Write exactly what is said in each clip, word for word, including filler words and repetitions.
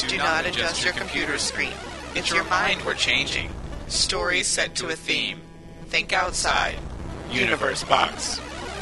Do not adjust your computer screen. It's your mind we're changing. Stories set to a theme. Think outside. Universe Box.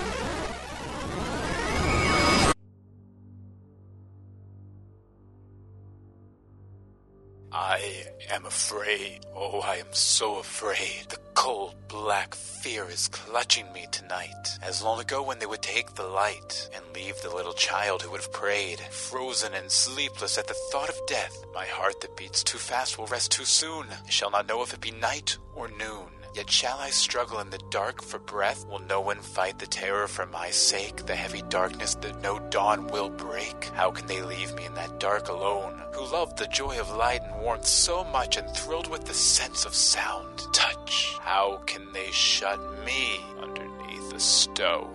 I am afraid. Oh, I am so afraid. The cold, black fear is clutching me tonight. As long ago when they would take the light and leave the little child who would have prayed, frozen and sleepless at the thought of death. My heart that beats too fast will rest too soon. I shall not know if it be night or noon. Yet shall I struggle in the dark for breath? Will no one fight the terror for my sake? The heavy darkness that no dawn will break? How can they leave me in that dark alone? Who loved the joy of light and warmth so much and thrilled with the sense of sound, touch? How can they shut me underneath a stone?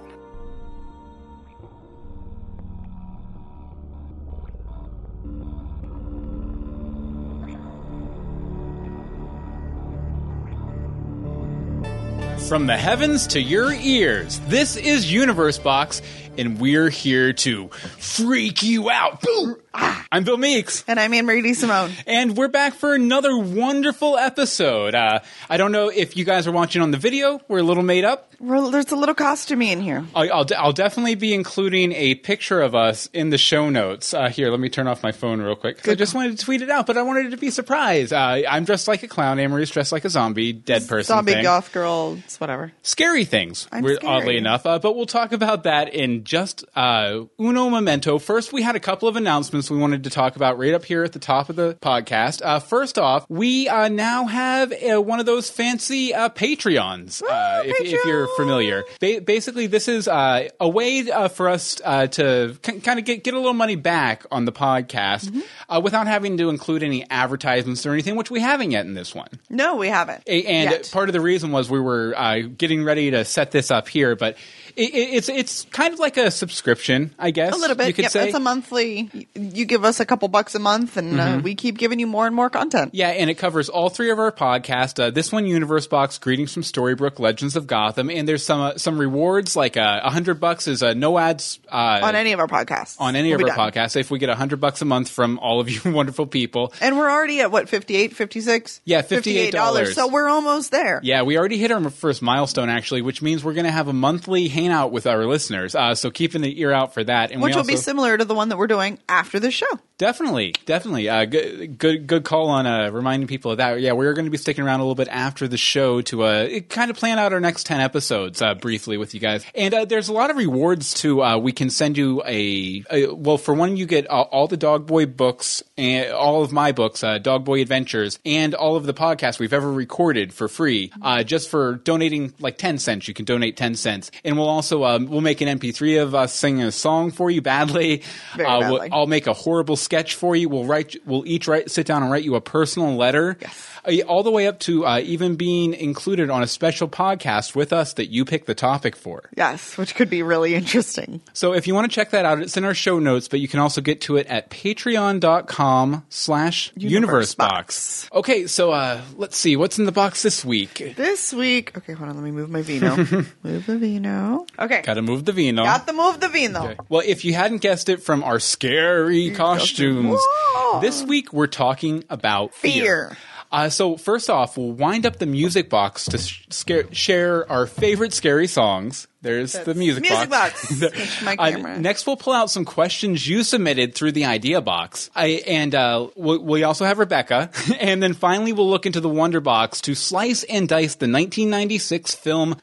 From the heavens to your ears, this is Universe Box, and we're here to freak you out. Boom! I'm Bill Meeks. And I'm Anne-Marie DeSimone. And we're back for another wonderful episode. Uh, I don't know if you guys are watching on the video. We're a little made up. Well, there's a little costumey in here. I'll, I'll, I'll definitely be including a picture of us in the show notes. Uh, here, let me turn off my phone real quick. 'Cause I just wanted to tweet it out, but I wanted it to be a surprise. Uh, I'm dressed like a clown. Anne-Marie's dressed like a zombie, dead person Zombie thing. goth girl, it's whatever. Scary things, I'm we're, scary. oddly enough. Uh, but we'll talk about that in just uh, uno momento. First, we had a couple of announcements we wanted to talk about right up here at the top of the podcast. Uh, first off, we uh, now have uh, one of those fancy uh, Patreons, Woo, uh, if, Patreon! if you're familiar. Ba- basically, this is uh, a way uh, for us uh, to k- kind of get, get a little money back on the podcast mm-hmm. uh, without having to include any advertisements or anything, which we haven't yet in this one. No, we haven't. A- and yet. part of the reason was we were uh, getting ready to set this up here, but it, it, it's it's kind of like a subscription, I guess. A little bit. You could Yep, say. it's a monthly. You give us a couple bucks a month, and Mm-hmm. uh, we keep giving you more and more content. Yeah, and it covers all three of our podcasts. Uh, this one, Universe Box, Greetings from Storybrooke, Legends of Gotham, and there's some uh, some rewards, like a uh, hundred bucks is uh, no ads uh, On any of our podcasts. on any We'll of be our done. podcasts. If we get a hundred bucks a month from all of you wonderful people, And we're already at, what, fifty-eight, fifty-six? Yeah, fifty-eight dollars. So we're almost there. yeah, we already hit our first milestone actually, which means we're going to have a monthly hangout with our listeners. Uh, so keep an ear out for that. And Which we will be also- similar to the one that we're doing after the show. Definitely, definitely. Uh, good, good, good call on uh, reminding people of that. Yeah, we're going to be sticking around a little bit after the show to uh, kind of plan out our next ten episodes uh, briefly with you guys. And uh, there's a lot of rewards too. Uh, we can send you a, a well, for one, you get all, all the Dog Boy books and all of my books, uh, Dog Boy Adventures, and all of the podcasts we've ever recorded for free. Uh, just for donating like ten cents, you can donate ten cents, and we'll also um, we'll make an M P three of us singing a song for you badly. Very uh, badly. We'll, I'll make a horrible sketch for you. We'll write. We'll each write, sit down and write you a personal letter. Yes. Uh, all the way up to uh, even being included on a special podcast with us that you pick the topic for. Yes, which could be really interesting. So if you want to check that out, it's in our show notes, but you can also get to it at patreon.com slash universebox. Okay, so uh, let's see. What's in the box this week? This week, okay, hold on, let me move my vino. Move the vino. Okay. Gotta move the vino. Got to move the vino. Okay. Well, if you hadn't guessed it from our scary costumes, Whoa. this week we're talking about fear. Fear. Uh, so first off, we'll wind up the music box to sh- scare- share our favorite scary songs. There's That's the music, music box. box. Switch my Uh, camera. next, we'll pull out some questions you submitted through the idea box. I, and uh, we, we also have Rebecca. And then finally, we'll look into the Wonder Box to slice and dice the nineteen ninety-six film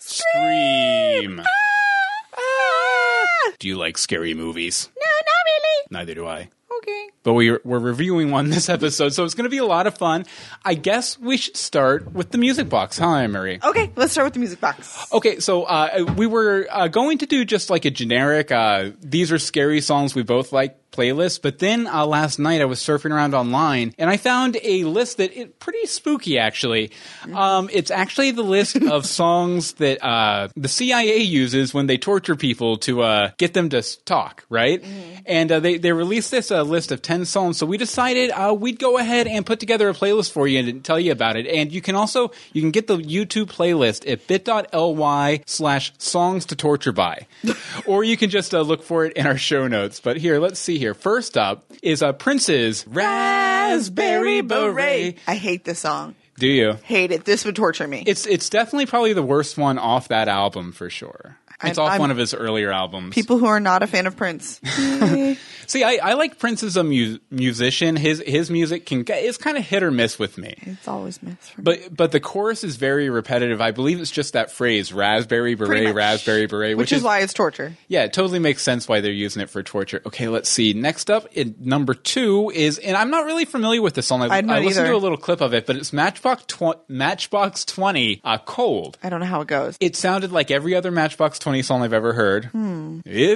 Scream. Ah! Do you like scary movies? No, not really. Neither do I. Okay. But we, we're reviewing one this episode, so it's going to be a lot of fun. I guess we should start with the music box. Hi, Marie. Okay, let's start with the music box. Okay, so uh, we were uh, going to do just like a generic, uh, these are scary songs we both like playlist, but then uh, last night I was surfing around online and I found a list that is pretty spooky actually. Um, it's actually the list of songs that uh, the C I A uses when they torture people to uh, get them to s- talk, right? Mm-hmm. And uh, they, they released this uh, list of ten songs, so we decided uh, we'd go ahead and put together a playlist for you and tell you about it. And you can also, you can get the YouTube playlist at bit.ly slash songs to torture by. Or you can just uh, look for it in our show notes. But here, let's see here. First up is uh, Prince's Raspberry Beret. I hate this song. Do you? Hate it. This would torture me. It's it's definitely probably the worst one off that album for sure. It's I'm, off I'm, one of his earlier albums. People who are not a fan of Prince. See, I, I like Prince as a mu- musician. His his music can is kind of hit or miss with me. It's always miss for me. But but the chorus is very repetitive. I believe it's just that phrase, raspberry beret, raspberry beret. Which, which is, is why it's torture. Yeah, it totally makes sense why they're using it for torture. Okay, let's see. Next up, in number two is, and I'm not really familiar with this song. I, I listened either. to a little clip of it, but it's Matchbox, tw- Matchbox twenty, uh, Cold. I don't know how it goes. It sounded like every other Matchbox twenty song I've ever heard. Hmm. Yeah,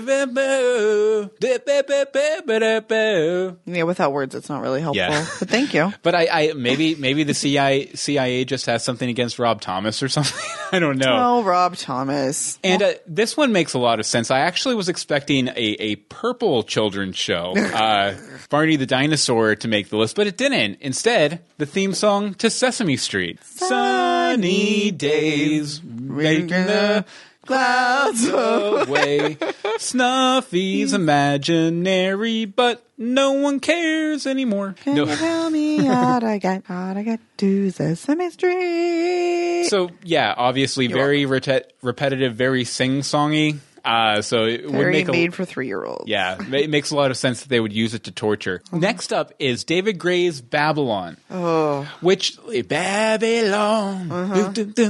without words, it's not really helpful. Yeah. But thank you. But I, I maybe maybe the C I A, C I A just has something against Rob Thomas or something. I don't know. Oh, Rob Thomas. And uh, this one makes a lot of sense. I actually was expecting a, a purple children's show, uh, Barney the Dinosaur, to make the list, but it didn't. Instead, the theme song to Sesame Street. Sunny days, making the clouds away. Snuffy's imaginary, but no one cares anymore. Can no. you tell me how to get, how to get to Sesame Street? So, yeah, obviously You're very rete- repetitive, very sing-songy. Uh, so it Very would make a, made for three-year-olds. Yeah, it makes a lot of sense that they would use it to torture. Uh-huh. Next up is David Gray's Babylon, oh. which Babylon, uh-huh.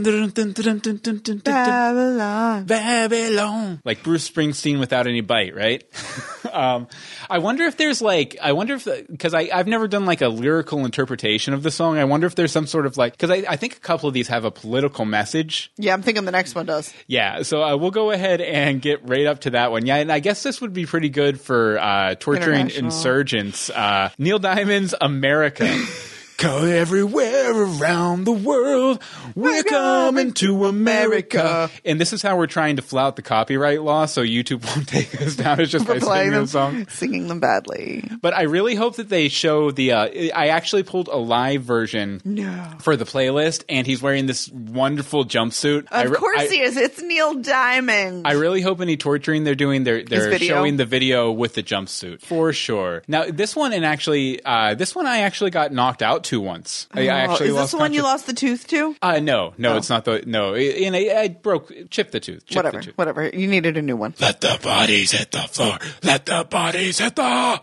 Babylon, Babylon, like Bruce Springsteen without any bite, right? um, I wonder if there's like, I wonder if because I I've never done like a lyrical interpretation of the song. I wonder if there's some sort of like because I I think a couple of these have a political message. Yeah, I'm thinking the next one does. Yeah, so uh, we'll go ahead and get right up to that one. Yeah, and I guess this would be pretty good for uh, torturing insurgents. Uh, Neil Diamond's America. Go everywhere around the world. We're coming to America. And this is how we're trying to flout the copyright law so YouTube won't take us down. It's just by singing them, the song. Singing them badly. But I really hope that they show the... Uh, I actually pulled a live version no. for the playlist, and he's wearing this wonderful jumpsuit. Of I, course I, he is. It's Neil Diamond. I really hope any torturing they're doing, they're, they're showing the video with the jumpsuit. For sure. Now, this one, and actually, uh, this one I actually got knocked out to once. I, oh, I actually is this lost the one conscious- you lost the tooth to? Uh, no, no, oh. it's not the, no. And I, I broke, chipped the tooth. Chipped whatever, the tooth. whatever. You needed a new one. Let the bodies hit the floor. Let the bodies hit the...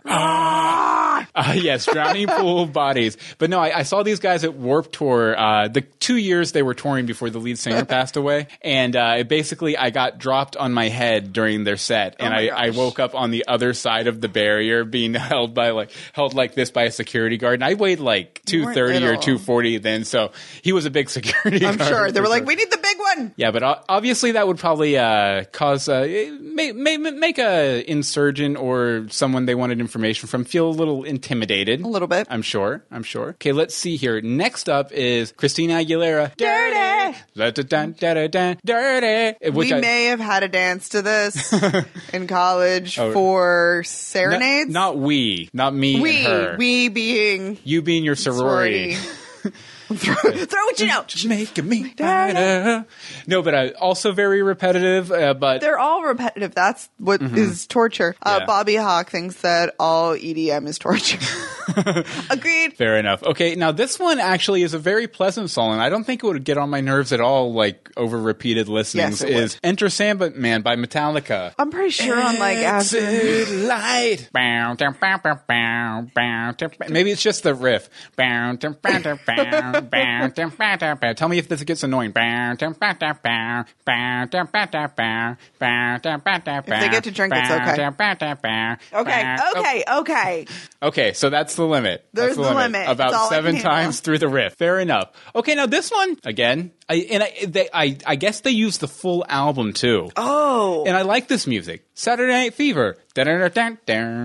Ah! Uh, yes, drowning pool of bodies. But no, I, I saw these guys at Warped Tour, uh, the two years they were touring before the lead singer passed away. And uh, it basically, I got dropped on my head during their set. And oh I, I woke up on the other side of the barrier being held by like, held like this by a security guard. And I weighed like two thirty or two forty then. So he was a big security I'm guard. sure. They were like, sure. we need the big one. Yeah, but obviously that would probably uh, cause uh, may, may, make a insurgent or someone they wanted information from feel a little intimidated. A little bit. I'm sure. I'm sure. Okay, let's see here. Next up is Christina Aguilera. Dirty. Dirty. Dirty. Which we I, may have had a dance to this in college Oh. for serenades. Not, not we. Not me we. and her. We being You being your sorority. sorority. throw, throw what you know. Just making me better. No, but uh, also very repetitive. Uh, but They're all repetitive. That's what mm-hmm. is torture. Uh, Yeah. Bobby Hawk thinks that all E D M is torture. Agreed. Fair enough. Okay, now this one actually is a very pleasant song, and I don't think it would get on my nerves at all, like over repeated listenings. Yes, it is Enter Sandman by Metallica. I'm pretty sure on like after. Exit light. Maybe it's just the riff. Tell me if this gets annoying. If they get to drink, it's okay. Okay, okay, okay. Okay, so that's the limit. There's that's the, the limit. limit. About It's all I seven can times handle. through the riff. Fair enough. Okay, now this one again. I, and I, they, I, I guess they use the full album too. Oh. And I like this music. Saturday Night Fever. Well, you can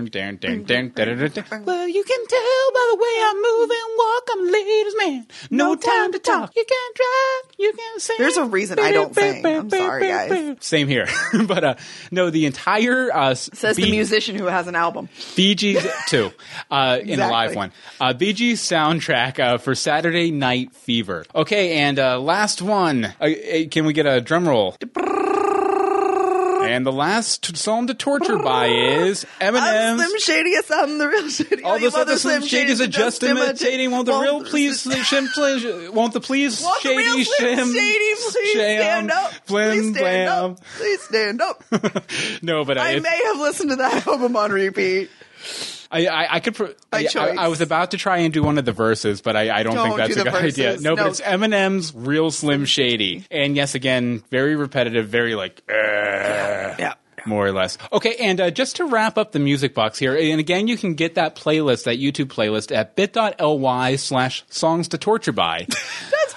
tell by the way I move and walk, I'm ladies' man. No time to talk. You can't drive. You can't sing. There's a reason I don't sing. I'm sorry, guys. Same here. But uh, no, the entire uh, Says Bee- the musician who has an album. Bee Gees too, uh, in a Exactly. live one. Uh, Bee Gees soundtrack uh, for Saturday Night Fever. Okay, and uh, last one. Uh, uh, can we get a drum roll? And the last song to torture by is I'm Eminem's. Slim Shady, I'm the real Shady. All you those other other Slim Shadys are just imitating. Won't the Won't real the- please shim please? Won't the please Won't the shady real Slim shim? Shady please sham, stand up? blim, Please stand blam. up. Please stand up. No, but I, I may have listened to that album on repeat. I, I, I could. Pro- By I, choice. I, I was about to try and do one of the verses, but I, I don't, Don't think that's do a the good idea. verses. No, but No. it's Eminem's "Real Slim Shady," and yes, again, very repetitive, very like, uh, Yeah. more or less. Okay, and uh, just to wrap up the music box here, and again, you can get that playlist, that YouTube playlist, at bit.ly slash songs to torture by. That's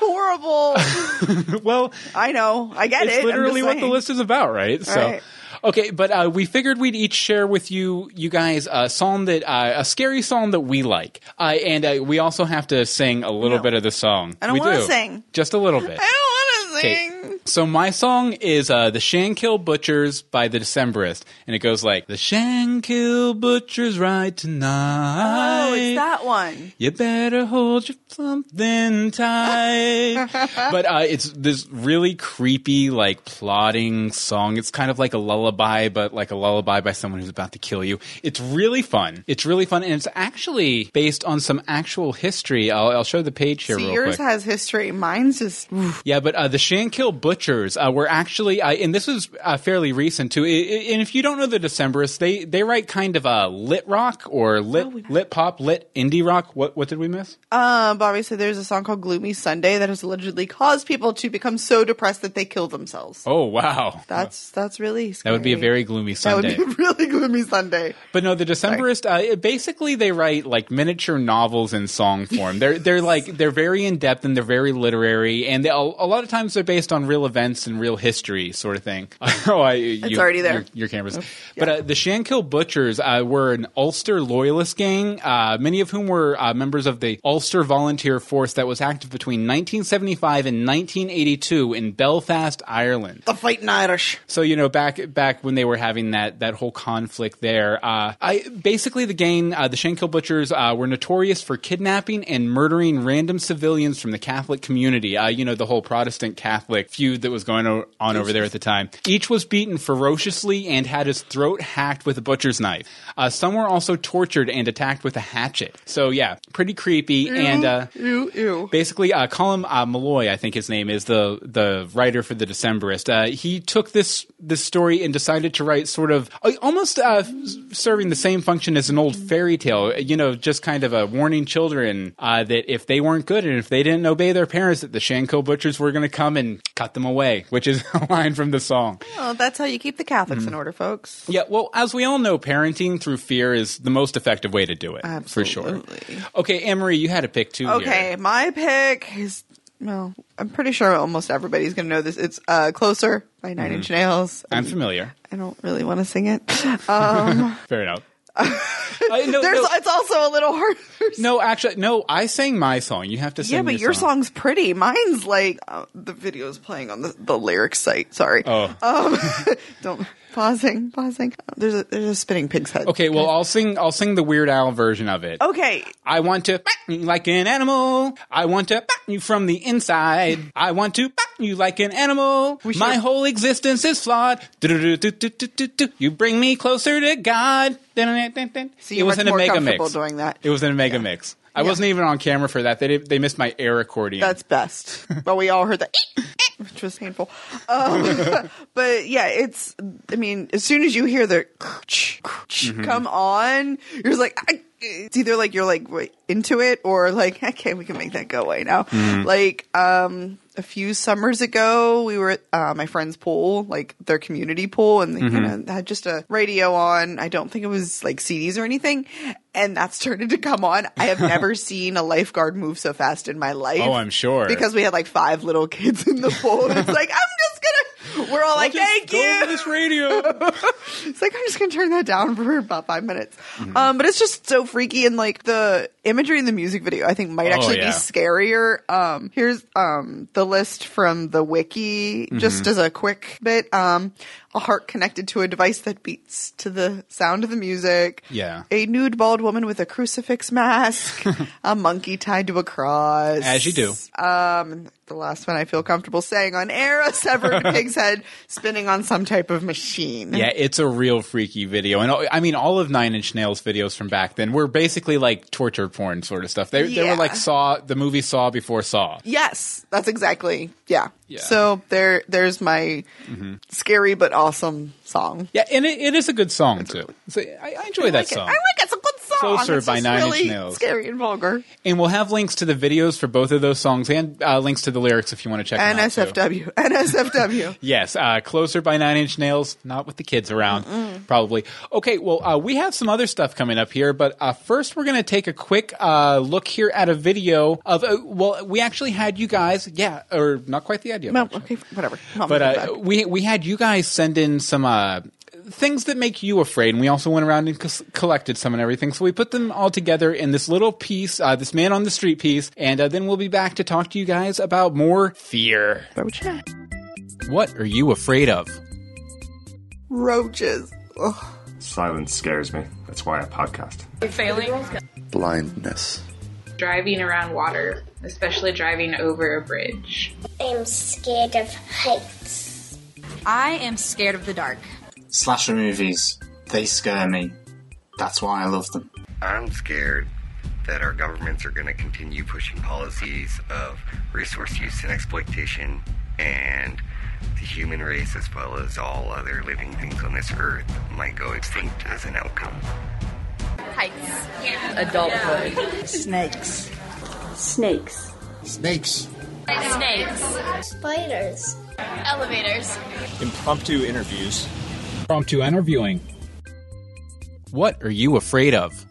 horrible. Well, I know. I get it's it. I'm literally just what the saying. list is about, right? So. Right. Okay, but uh, we figured we'd each share with you, you guys, a song that uh, a scary song that we like, uh, and uh, we also have to sing a little No. bit of the song. I don't we wanna do. sing. Just a little bit. I don't want to Okay. sing. So my song is uh, "The Shankill Butchers" by the Decemberists, and it goes like, "The Shankill Butchers ride tonight. Oh, it's that one. You better hold your something tight." But uh, it's this really creepy, like plotting song. It's kind of like a lullaby, but like a lullaby by someone who's about to kill you. It's really fun. It's really fun, and it's actually based on some actual history. I'll, I'll show the page here See, real yours quick. has history. Mine's just. oof. Yeah, but uh, the Shankill Butchers uh, were actually, uh, and this was uh, fairly recent too. I, I, and if you don't know the Decemberists, they they write kind of a lit rock or lit Oh, we- lit pop, lit indie rock. What what did we miss? Uh, Bobby said there's a song called Gloomy Sunday that has allegedly caused people to become so depressed that they kill themselves. Oh wow, That's that's really that scary. would be a very gloomy That Sunday. would be a really gloomy Sunday. But no, the Decemberists uh, basically they write like miniature novels in song form. They're they're like they're very in depth and they're very literary, and they, a, a lot of times they're based on real events and real history, sort of thing. oh, I, you, already there. Your, your cameras. But uh, the Shankill Butchers uh, were an Ulster loyalist gang, uh, many of whom were uh, members of the Ulster Volunteer Force that was active between nineteen seventy-five and nineteen eighty-two in Belfast, Ireland. The Fighting Irish. So you know, back back when they were having that that whole conflict there, uh, I basically the gang, uh, the Shankill Butchers, uh, were notorious for kidnapping and murdering random civilians from the Catholic community. Uh, you know, the whole Protestant Catholic feud that was going o- on over there at the time. Each was beaten ferociously and had his throat hacked with a butcher's knife. Uh, some were also tortured and attacked with a hatchet. So yeah, pretty creepy. And uh, Ew, ew. basically, uh, Colin uh, Malloy, I think his name is, the the writer for the Decemberist. Uh, he took this this story and decided to write sort of uh, almost uh, serving the same function as an old fairy tale. You know, just kind of a warning children uh, that if they weren't good and if they didn't obey their parents, that the Shankill Butchers were going to come and cut them away, which is a line from the song. Well, that's how you keep the Catholics Mm. in order, folks. Yeah, well, as we all know, parenting through fear is the most effective way to do it, for sure. Absolutely. Okay, Anne-Marie, you had a pick too. Okay, here. my pick is, well, I'm pretty sure almost everybody's going to know this. It's uh, Closer by Nine Inch Nails. I'm familiar. I don't really want to sing it. Um, Fair enough. Uh, no, there's, no, It's also a little hard. no, actually, no. I sang my song. You have to sing. Yeah, but your song. song's pretty. Mine's like uh, the video's playing on the, the lyrics site. Sorry. Oh. Um, don't pausing, pausing. There's a there's a spinning pig's head. Okay, well, I'll sing. I'll sing the Weird Al version of it. Okay. I want to bang you like an animal. I want to bang you from the inside. I want to bang you like an animal. We My should- whole existence is flawed. Do-do-do-do-do-do-do. You bring me closer to God. So It you're was much in a more mega comfortable mix. doing that. It was in a mega mix. I Yeah. wasn't even on camera for that. They did, they missed my air accordion. That's best. But we all heard that, which was painful. Um, but yeah, it's, I mean, as soon as you hear the Mm-hmm. come on, you're just like, I, it's either like you're like wait, into it or like, okay, we can make that go away now. Mm-hmm. Like, um, a few summers ago, we were at uh, my friend's pool, like their community pool, and they Mm-hmm. kind of had just a radio on. I don't think it was like C Ds or anything. And that's started to come on. I have never seen a lifeguard move so fast in my life. Oh, I'm sure. Because we had like five little kids in the pool. It's like, I'm just gonna, we're all like, Just thank go you. to this radio. It's like, I'm just gonna turn that down for about five minutes. Mm-hmm. Um, but it's just so freaky. And like the, imagery in the music video, I think, might Oh, actually yeah. be scarier. Um, here's um, the list from the wiki, just as a quick bit. Um, a heart connected to a device that beats to the sound of the music. Yeah. A nude bald woman with a crucifix mask. A monkey tied to a cross. As you do. Um, the last one I feel comfortable saying on air, a severed pig's head spinning on some type of machine. Yeah, it's a real freaky video. And I mean, all of Nine Inch Nails videos from back then were basically like torture porn sort of stuff. They, they Yeah. were like Saw, the movie Saw before Saw. Yes, that's exactly, yeah. Yeah. So there, there's my scary but awesome song. Yeah, and it, it is a good song, too. So I, I enjoy that like it. song. I like it. It's a good song. Closer it's by just Nine Inch really Nails. Scary and vulgar. And we'll have links to the videos for both of those songs and uh, links to the lyrics if you want to check them out, too. N S F W. N S F W. Yes, uh, Closer by Nine Inch Nails, not with the kids around, probably. Okay, well, uh, we have some other stuff coming up here, but uh, first we're going to take a quick uh, look here at a video of, uh, well, we actually had you guys, yeah, or not quite the idea. No, actually. okay, whatever. Not But my uh, bad. we we had you guys send in some uh, things that make you afraid, and we also went around and co- collected some and everything. So we put them all together in this little piece, uh, this Man on the Street piece, and uh, then we'll be back to talk to you guys about more fear. Roaches. What are you afraid of? Roaches. Ugh. Silence scares me. That's why I podcast. Failing, Blindness. driving around water, especially driving over a bridge. I'm scared of heights. I am scared of the dark. Slasher movies, they scare me. That's why I love them. I'm scared that our governments are going to continue pushing policies of resource use and exploitation, and the human race, as well as all other living things on this earth, might go extinct as an outcome. Heights. Adulthood. Snakes. Snakes. Snakes. Snakes. Spiders. Elevators. Impromptu interviews. Impromptu interviewing. What are you afraid of?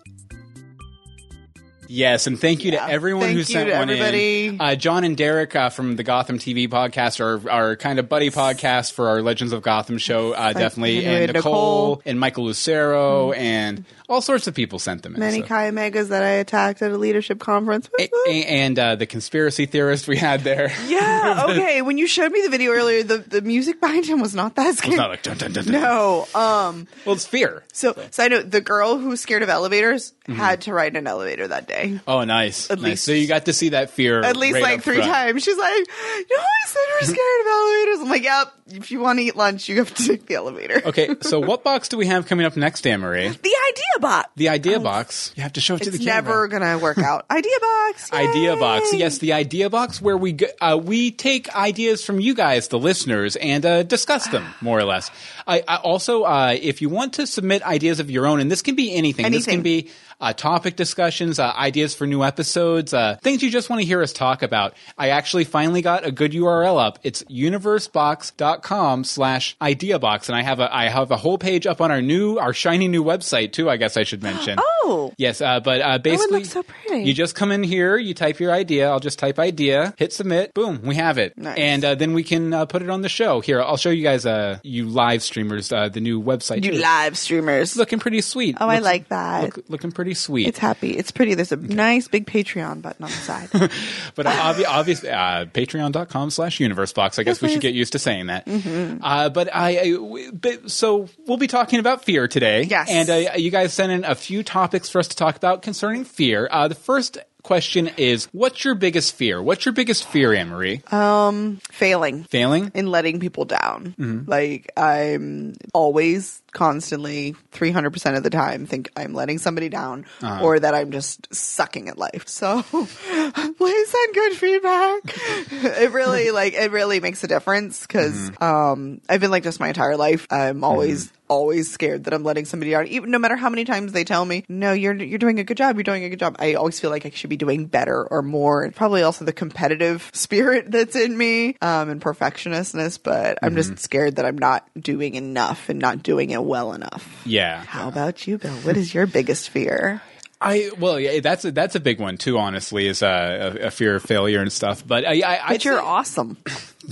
Yes, and thank you Yeah. to everyone Thank who you sent to one everybody. in. Uh, John and Derek uh, from the Gotham T V podcast, our our kind of buddy podcast for our Legends of Gotham show, uh, definitely, and and Nicole, Nicole. and Michael Lucero, and all sorts of people sent them in. Many so. Chi Omegas that I attacked at a leadership conference. A- a- and uh, the conspiracy theorist we had there. Yeah, okay. When you showed me the video earlier, the, the music behind him was not that scary. It's not like dun, dun, dun, dun. No. Um. Well, it's fear. So, so I know the girl who's scared of elevators had to ride in an elevator that day. Oh, nice. At nice. least- So you got to see that fear At least right like up three front. times. She's like, you know, I said we're scared of elevators. I'm like, yep. If you want to eat lunch, you have to take the elevator. Okay, so what box do we have coming up next, Anne-Marie? The idea box. The idea box. You have to show it to It's the camera. never gonna work out. Idea box. Idea yay! box. Yes, the idea box where we g- uh, we take ideas from you guys, the listeners, and uh, discuss them more or less. I, I also, uh, if you want to submit ideas of your own, and this can be anything. This Anything. can be uh, topic discussions, uh, ideas for new episodes, uh, things you just want to hear us talk about. I actually finally got a good U R L up. It's universebox.com slash ideabox, and I have a I have a whole page up on our new our shiny new website too. I guess I should mention. Oh. Yes, uh, but uh, basically, looks so pretty. you just come in here, you type your idea. I'll just type idea, hit submit, boom, we have it, Nice. and uh, then we can uh, put it on the show. Here, I'll show you guys, uh, you live streamers, uh, the new website. You too. live streamers. It's looking pretty sweet. Oh, I Looks- like that. Look, looking pretty sweet. It's happy. It's pretty. There's a nice big Patreon button on the side. But uh, obvi- obviously, uh, patreon.com slash universebox. I guess we should please. get used to saying that. Uh, but I, I w- but, so we'll be talking about fear today. Yes. And uh, you guys sent in a few topics for us to talk about concerning fear. Uh, the first question is, what's your biggest fear? What's your biggest fear, Anne-Marie? Um, failing Failing? and letting people down. Like I'm always, constantly, three hundred percent of the time, think I'm letting somebody down, or that I'm just sucking at life. So please send good feedback. It really, like, it really makes a difference because um, I've been like this my entire life. I'm always. always scared that I'm letting somebody down, even no matter how many times they tell me, no, you're you're doing a good job, you're doing a good job. I always feel like I should be doing better or more. And probably also the competitive spirit that's in me, um, and perfectionistness, but I'm just scared that I'm not doing enough and not doing it well enough. Yeah. How about you, Bill? What is your biggest fear? I well, yeah, that's a, that's a big one too. Honestly, is uh, a, a fear of failure and stuff. But I, I, I But you're awesome. no,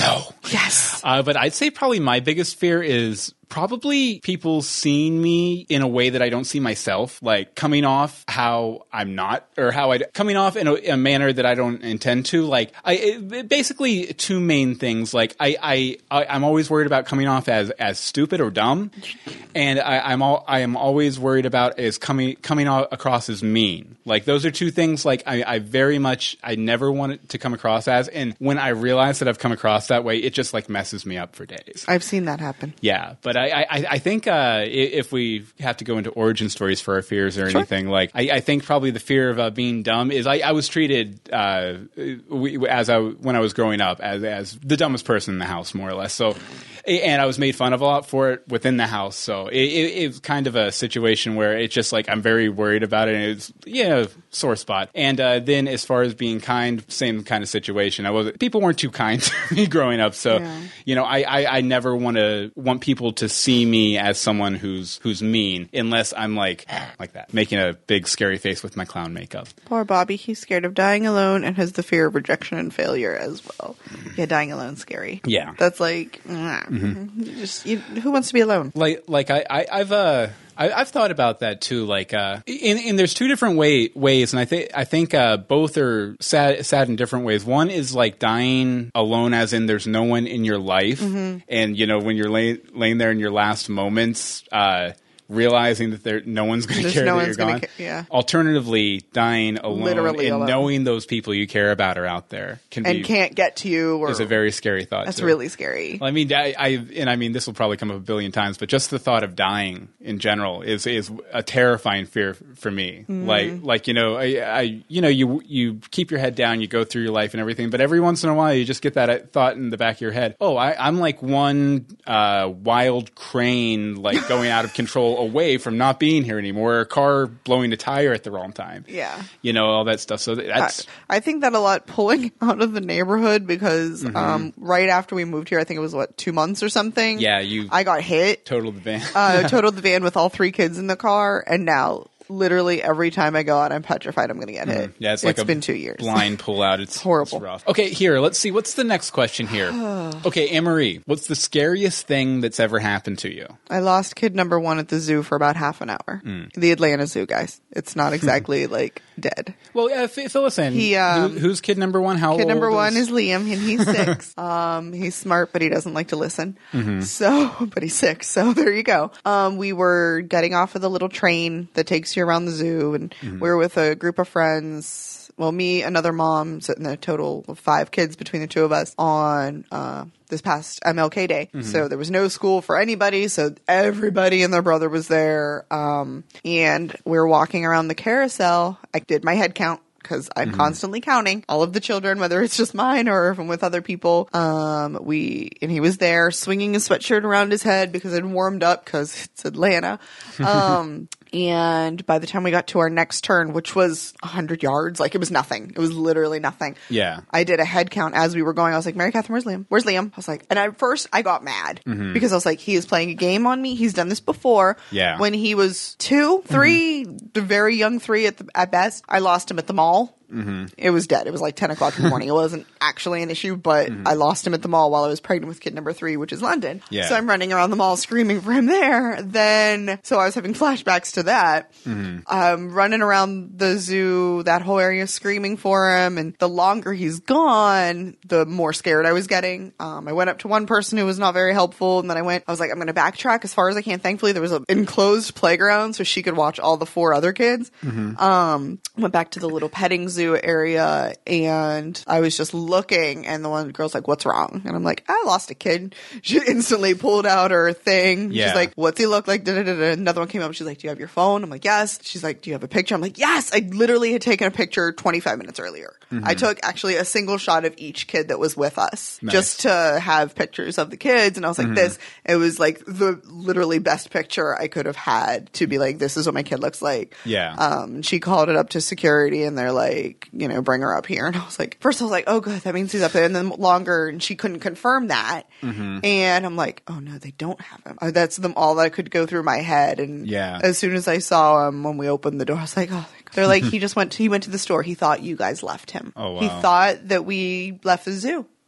Yes. Uh, but I'd say probably my biggest fear is probably people seeing me in a way that I don't see myself, like coming off how I'm not, or how I coming off in a, a manner that I don't intend to. Like, I it, basically two main things. Like, I, I, I I'm always worried about coming off as as stupid or dumb, and I, I'm all I am always worried about is coming coming across as mean. Like, those are two things. Like, I, I very much I never want it to come across as, and when I realize that I've come across that way, it just like messes me up for days. I've seen that happen. Yeah, but I, I, I think uh, if we have to go into origin stories for our fears or Sure. anything, like I, I think probably the fear of uh, being dumb is I, I was treated uh, we, as I when I was growing up as as the dumbest person in the house, more or less. So, and I was made fun of a lot for it within the house. So it, it, it was kind of a situation where it's just like I'm very worried about it. And it's yeah, sore spot. And uh, then as far as being kind, same kind of situation. I was people weren't too kind to me growing up. So Yeah. you know, I, I, I never want to want people to see me as someone who's who's mean unless I'm like like that, making a big scary face with my clown makeup. Poor Bobby. He's scared of dying alone and has the fear of rejection and failure as well. Yeah, dying alone's scary. Yeah. That's like, mm, just you, who wants to be alone? Like like I, I I've uh I, I've thought about that too. Like, uh, and, and there's two different way, ways, and I think I think uh, both are sad, sad in different ways. One is like dying alone, as in there's no one in your life, Mhm. and you know when you're lay, laying there in your last moments, uh, realizing that there no one's going to There's care no that one's you're gonna gone. ca- yeah. Alternatively, dying alone Literally and alone. knowing those people you care about are out there can And be can't get to you. Or, is a very scary thought. that's too. really scary. Well, I mean, I, I and I mean this will probably come up a billion times, but just the thought of dying in general is is a terrifying fear for me. Mhm. Like like you know, I, I you know you you keep your head down, you go through your life and everything, but every once in a while you just get that thought in the back of your head. Oh, I, I'm like one uh, wild crane, like going out of control away from not being here anymore. Or a car blowing a tire at the wrong time. Yeah. You know, all that stuff. So that's I, I think that a lot pulling out of the neighborhood because Mhm. um, right after we moved here, I think it was what two months or something. yeah. You I got hit. totaled the van. uh, totaled the van with all three kids in the car, and now literally every time I go out, I'm petrified I'm going to get hit. Mhm. Yeah, it's like a been two years. blind pull out. It's horrible. It's rough. Okay, here, let's see. What's the next question here? Okay, Anne-Marie, what's the scariest thing that's ever happened to you? I lost kid number one at the zoo for about half an hour. Mm. The Atlanta Zoo, guys. It's not exactly like dead. Well, uh, f- fill us in. He, um, Who, who's kid number one? How Kid old number is- one is Liam, and he's six. um, he's smart, but he doesn't like to listen. Mhm. So, but he's six. So there you go. Um, we were getting off of the little train that takes you around the zoo, and Mhm. we were with a group of friends. Well, me, another mom, so in a total of five kids between the two of us on uh, this past M L K Day. Mhm. So there was no school for anybody. So everybody and their brother was there. Um, and we were walking around the carousel. I did my head count, because I'm Mhm. constantly counting all of the children, whether it's just mine or if I'm with other people. Um, we and he was there swinging his sweatshirt around his head because it warmed up because it's Atlanta. Um, and by the time we got to our next turn, which was one hundred yards, like it was nothing. It was literally nothing. Yeah. I did a head count as we were going. I was like, Mary Catherine, where's Liam? Where's Liam? I was like, and at first I got mad Mhm. because I was like, he is playing a game on me. He's done this before. Yeah. When he was two, three, the very young three at the, at best, I lost him at the mall. Mm-hmm. It was dead. It was like ten o'clock in the morning. It wasn't actually an issue, but I lost him at the mall while I was pregnant with kid number three, which is London. Yeah. So I'm running around the mall screaming for him there. Then, so I was having flashbacks to that. Mhm. Um, running around the zoo, that whole area screaming for him. And the longer he's gone, the more scared I was getting. Um, I went up to one person who was not very helpful. And then I went, I was like, I'm going to backtrack as far as I can. Thankfully, there was an enclosed playground so she could watch all the four other kids. Mhm. Um, went back to the little petting zoo area and I was just looking and the one girl's like, what's wrong? And I'm like, I lost a kid. She instantly pulled out her thing. Yeah. She's like, what's he look like? Da-da-da-da. Another one came up. She's like, do you have your phone? I'm like, yes. She's like, do you have a picture? I'm like, yes. I literally had taken a picture twenty-five minutes earlier. Mhm. I took actually a single shot of each kid that was with us Nice. just to have pictures of the kids. And I was like, Mhm. this, it was like the literally best picture I could have had to be like, this is what my kid looks like. Yeah. Um, and she called it up to security and they're like, you know, bring her up here. And I was like, first I was like, oh good, that means he's up there. And then longer, and she couldn't confirm that. Mhm. And I'm like, oh no, they don't have him. Uh, That's them all that I could go through my head. And Yeah. as soon as I saw him when we opened the door, I was like, oh, thank God. They're like, he just went to, he went to the store. He thought you guys left him. Oh, wow. He thought that we left the zoo.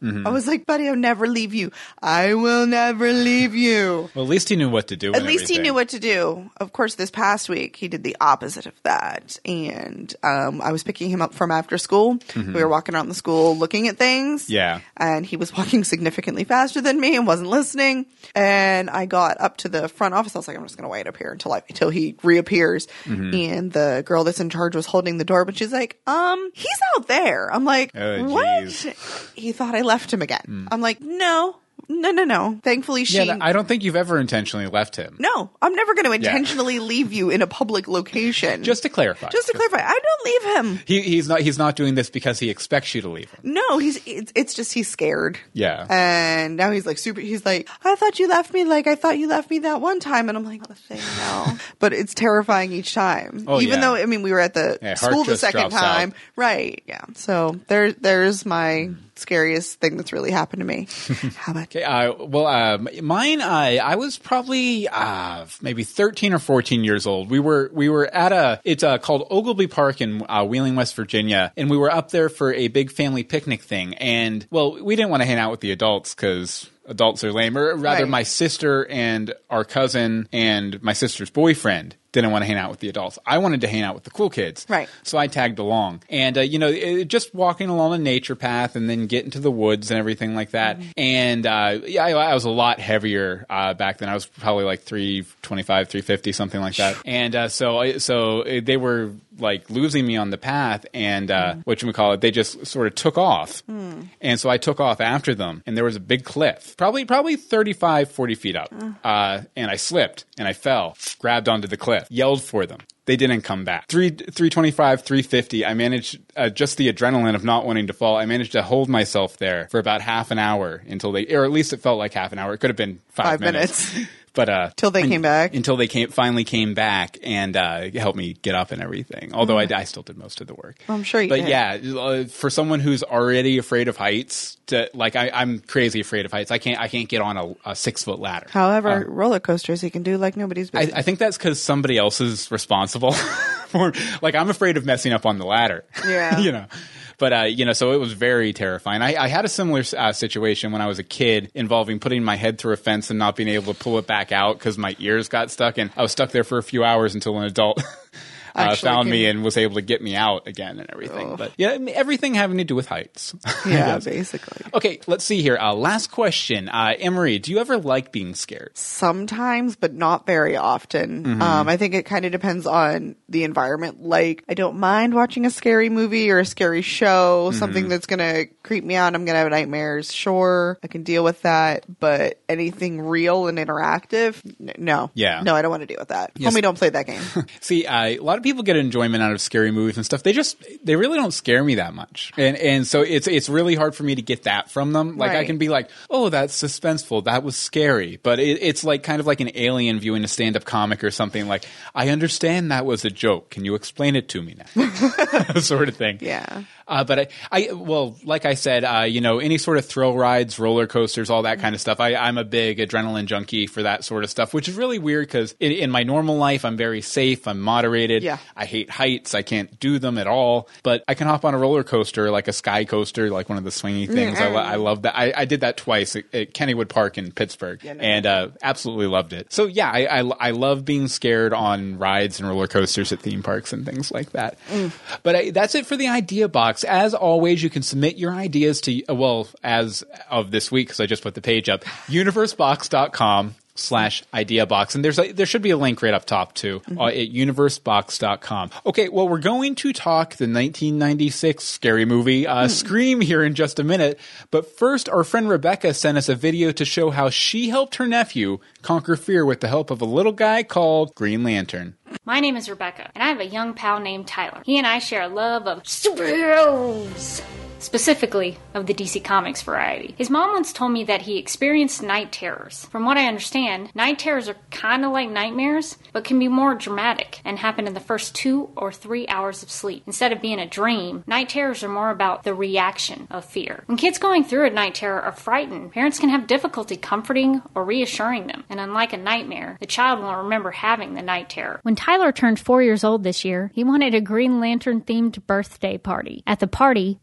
Mhm. I was like, buddy, I'll never leave you. I will never leave you. Well, at least he knew what to do. At and least he everything. knew what to do. Of course, this past week, he did the opposite of that. And um, I was picking him up from after school. Mhm. We were walking around the school looking at things. Yeah. And he was walking significantly faster than me and wasn't listening. And I got up to the front office. I was like, I'm just going to wait up here until I, until he reappears. Mhm. And the girl that's in charge was holding the door, but she's like, um, he's out there. I'm like, Oh, what? geez. He thought I left him again. I'm like, no, no, no, no. Thankfully, she. Yeah, I don't think you've ever intentionally left him. No, I'm never going to intentionally leave you in a public location. Just to clarify. Just to clarify, I don't leave him. He, he's not. He's not doing this because he expects you to leave him. No, he's. It's, it's just he's scared. Yeah. And now he's like super. He's like, I thought you left me. Like I thought you left me that one time. And I'm like, oh, say no. But it's terrifying each time. Oh, Even yeah. though I mean we were at the Yeah, heart school the just second drops time, out. right? Yeah. So there, there's my scariest thing that's really happened to me. How about Okay, uh, well, um, mine, I I was probably uh, maybe thirteen or fourteen years old. We were we were at a it's uh, called Oglebay Park in uh, Wheeling, West Virginia, and we were up there for a big family picnic thing. And well, we didn't want to hang out with the adults because adults are lame. Or rather, Right. my sister and our cousin and my sister's boyfriend didn't want to hang out with the adults. I wanted to hang out with the cool kids. Right. So I tagged along. And, uh, you know, it, just walking along a nature path and then get into the woods and everything like that. Mm-hmm. And, uh, yeah, I, I was a lot heavier uh, back then. I was probably like three twenty-five, three fifty, something like that. And uh, so I- so they were like losing me on the path. And uh, Mm. whatchamacallit, they just sort of took off. Mm. And so I took off after them. And there was a big cliff, probably probably thirty-five, forty feet up. Uh, and I slipped and I fell, grabbed onto the cliff, yelled for them. They didn't come back. Three, three twenty-five, three fifty. I managed uh, just the adrenaline of not wanting to fall. I managed to hold myself there for about half an hour until they, or at least it felt like half an hour. It could have been five, Five minutes. minutes. But uh, Till they un- came back? Until they came, finally came back and uh, helped me get up and everything. Although I, I still did most of the work. I'm sure you But did. yeah, uh, for someone who's already afraid of heights, to like I, I'm crazy afraid of heights. I can't I can't get on a, a six foot ladder. However, Uh, roller coasters he can do like nobody's I, business. I think that's because somebody else is responsible for. Like I'm afraid of messing up on the ladder. Yeah. you know. But, uh, you know, so it was very terrifying. I, I had a similar uh, situation when I was a kid involving putting my head through a fence and not being able to pull it back out because my ears got stuck. And I was stuck there for a few hours until an adult uh, Actually found me can- and was able to get me out again and everything. But yeah, I mean, everything having to do with heights. I yeah, guess. basically. Okay, let's see here. Uh, last question. Uh, Emery, do you ever like being scared? Sometimes, but not very often. Mhm. Um, I think it kind of depends on the environment. Like, I don't mind watching a scary movie or a scary show, Mhm. something that's going to creep me out. I'm going to have nightmares. Sure, I can deal with that. But anything real and interactive, n- no. Yeah. No, I don't want to deal with that. Yes. Homie, don't play that game. See, uh, a lot of people get enjoyment out of scary movies and stuff. They just, they really don't scare me that much. And and so it's it's really hard for me to get that from them. Like I Right. can be like, oh, that's suspenseful. That was scary. But it, it's like kind of like an alien viewing a stand-up comic or something. Like, I understand that was a joke. Can you explain it to me now? Sort of thing. Yeah. Uh, but I, I, well, like I said, uh, you know, any sort of thrill rides, roller coasters, all that kind of stuff. I, I'm a big adrenaline junkie for that sort of stuff, which is really weird because in, in my normal life, I'm very safe. I'm moderated. Yeah. I hate heights. I can't do them at all. But I can hop on a roller coaster, like a sky coaster, like one of the swingy things. I, lo- I love that. I, I did that twice at, at Kennywood Park in Pittsburgh, Yeah, no. and uh, absolutely loved it. So yeah, I, I, I love being scared on rides and roller coasters at theme parks and things like that. But I, that's it for the idea box. As always, you can submit your ideas to, uh, well, as of this week, because I just put the page up, universebox.com slash idea box. And there's a, there should be a link right up top too, uh, at universebox dot com. Okay, well, we're going to talk the nineteen ninety-six scary movie uh, Scream here in just a minute. But first, our friend Rebecca sent us a video to show how she helped her nephew conquer fear with the help of a little guy called Green Lantern. My name is Rebecca, and I have a young pal named Tyler. He and I share a love of superheroes, specifically of the D C Comics variety. His mom once told me that he experienced night terrors. From what I understand, night terrors are kind of like nightmares, but can be more dramatic and happen in the first two or three hours of sleep. Instead of being a dream, night terrors are more about the reaction of fear. When kids going through a night terror are frightened, parents can have difficulty comforting or reassuring them. And unlike a nightmare, the child won't remember having the night terror. When Tyler turned four years old this year, he wanted a Green Lantern-themed birthday party. At the party, Tyler wrote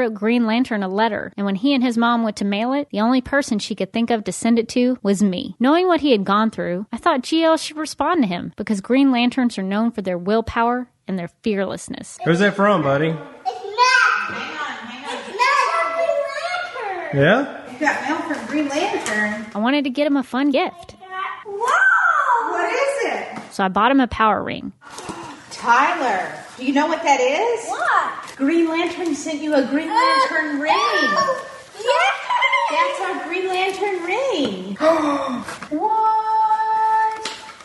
wrote Green Lantern a letter, and when he and his mom went to mail it, the only person she could think of to send it to was me. Knowing what he had gone through, I thought G L should respond to him, because Green Lanterns are known for their willpower and their fearlessness. Who's that from, buddy? It's Matt. Hang on, hang on. It's Matt. Green Lantern. Yeah? You got mail from Green Lantern. I wanted to get him a fun gift. Whoa! What is it? So I bought him a power ring. Tyler, do you know what that is? What? Green Lantern sent you a Green Lantern ring. Yeah. That's our Green Lantern ring. What? What?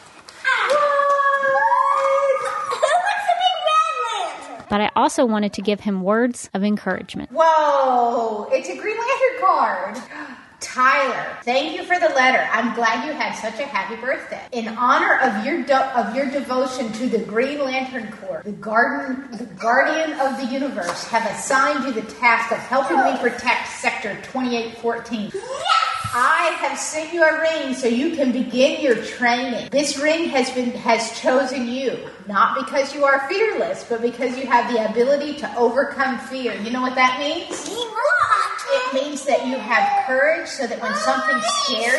What's a big red lantern? But I also wanted to give him words of encouragement. Whoa! It's a Green Lantern card. Tyler, thank you for the letter. I'm glad you had such a happy birthday. In honor of your do- of your devotion to the Green Lantern Corps, the garden, the guardian of the universe, have assigned you the task of helping me protect Sector twenty-eight fourteen. I have sent you a ring so you can begin your training. This ring has been has chosen you, not because you are fearless, but because you have the ability to overcome fear. You know what that means? It means that you have courage so that when something scares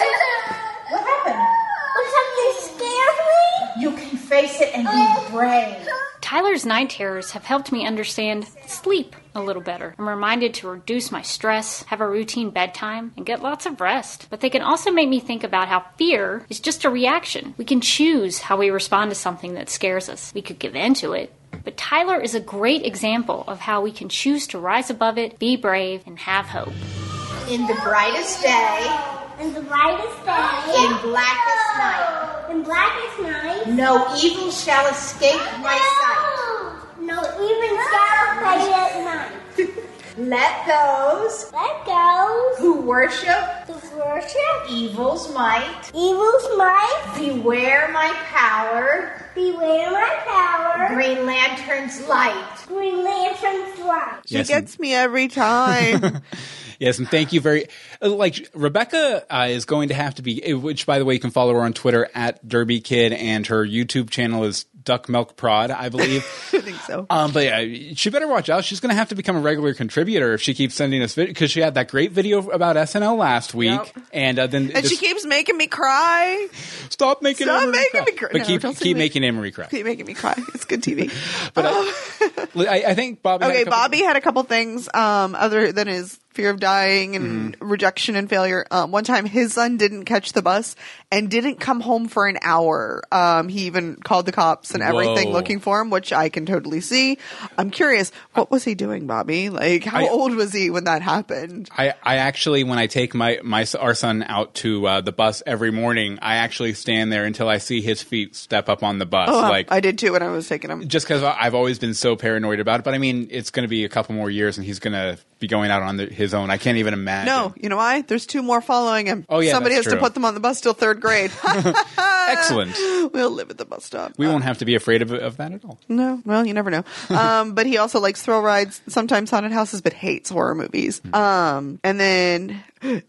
you... What happened? When something scares me? You can face it and be brave. Tyler's night terrors have helped me understand sleep a little better. I'm reminded to reduce my stress, have a routine bedtime, and get lots of rest. But they can also make me think about how fear is just a reaction. We can choose how we respond to something that scares us. We could give in to it. But Tyler is a great example of how we can choose to rise above it, be brave, and have hope. In the brightest day, In the brightest day. in blackest night, In blackest night. no evil shall escape my sight. No even shall fade at night. Let those Let go. who worship To worship. evil's might Evil's might. beware my power, Beware my power. Green Lantern's light. Green Lantern's light. She Yes, gets me every time. Yes, and thank you very uh, like Rebecca uh, is going to have to be, which by the way you can follow her on Twitter at Derby Kid, and her YouTube channel is Duck Milk Prod, I believe. I think so. Um, but yeah, she better watch out. She's going to have to become a regular contributor if she keeps sending us video, because she had that great video about S N L last week, Yep. and uh, then And just, she keeps making me cry. stop making Stop Emery making cry. me cry. But No, keep don't say keep me- making Emery cry. Keep making me cry. It's good T V. But I, I, I think Bobby. had a Okay, couple- Bobby had a couple things um, other than his fear of dying and Mm-hmm. rejection and failure. Um, one time, his son didn't catch the bus and didn't come home for an hour. Um, he even called the cops and everything Whoa. looking for him, which I can totally see. I'm curious, what was he doing, Bobby? Like, how I- old was he when that happened? I, I actually, when I take my, my our son out to uh, the bus every morning, I actually stand there until I see his feet step up on the bus. Oh, like I did too when I was taking him. just because I've always been so paranoid about it. But I mean, it's going to be a couple more years, and he's going to be going out on the, his own. I can't even imagine. No, you know why? There's two more following him. Oh, yeah, somebody has that's to true. put them on the bus till third grade. Excellent. We'll live at the bus stop. We won't have to be afraid of, of that at all. No, well, you never know. Um, but he also likes thrill rides, sometimes haunted houses, but hates horror movies. Um, and then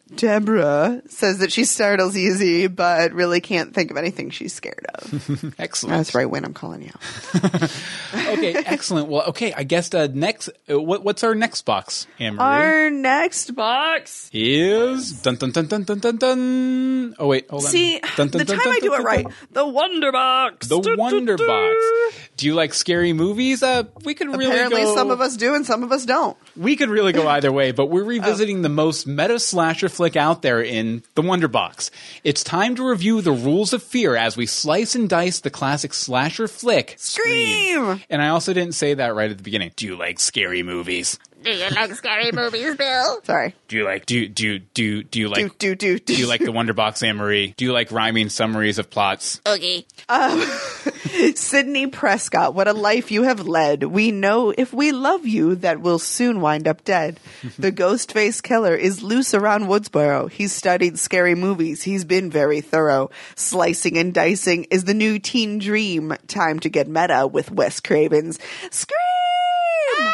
Deborah says that she startles easy, but really can't think of anything she's scared of. Excellent. That's right, when I'm calling you out. Okay, excellent. Well, okay, I guess uh, next, uh, what, what's our next box, Anne-Marie? Our next box. is dun dun dun dun dun dun dun. Oh wait, hold on. See, Dun, dun, the dun, time dun, I do dun, it dun, right. dun. The Wonder Box. The Wonder Box. Do you like scary movies? Uh, we could really Apparently go. some of us do and some of us don't. We could really go either way, but we're revisiting the most meta slasher flick out there in the Wonder Box. It's time to review the rules of fear as we slice and dice the classic slasher flick, Scream! And I also didn't say that right at the beginning. Do you like scary movies? Do you like scary movies, Bill? Sorry. Do you like do do do do you like Do, do, do, do you like the Wonder Box, Anne-Marie? Do you like rhyming summaries of plots? Okay. Um, Sydney Prescott, what a life you have led. We know if we love you that we'll soon wind up dead. The ghost face killer is loose around Woodsboro. He's studied scary movies. He's been very thorough. Slicing and dicing is the new teen dream. Time to get meta with Wes Craven's Scream! Ah!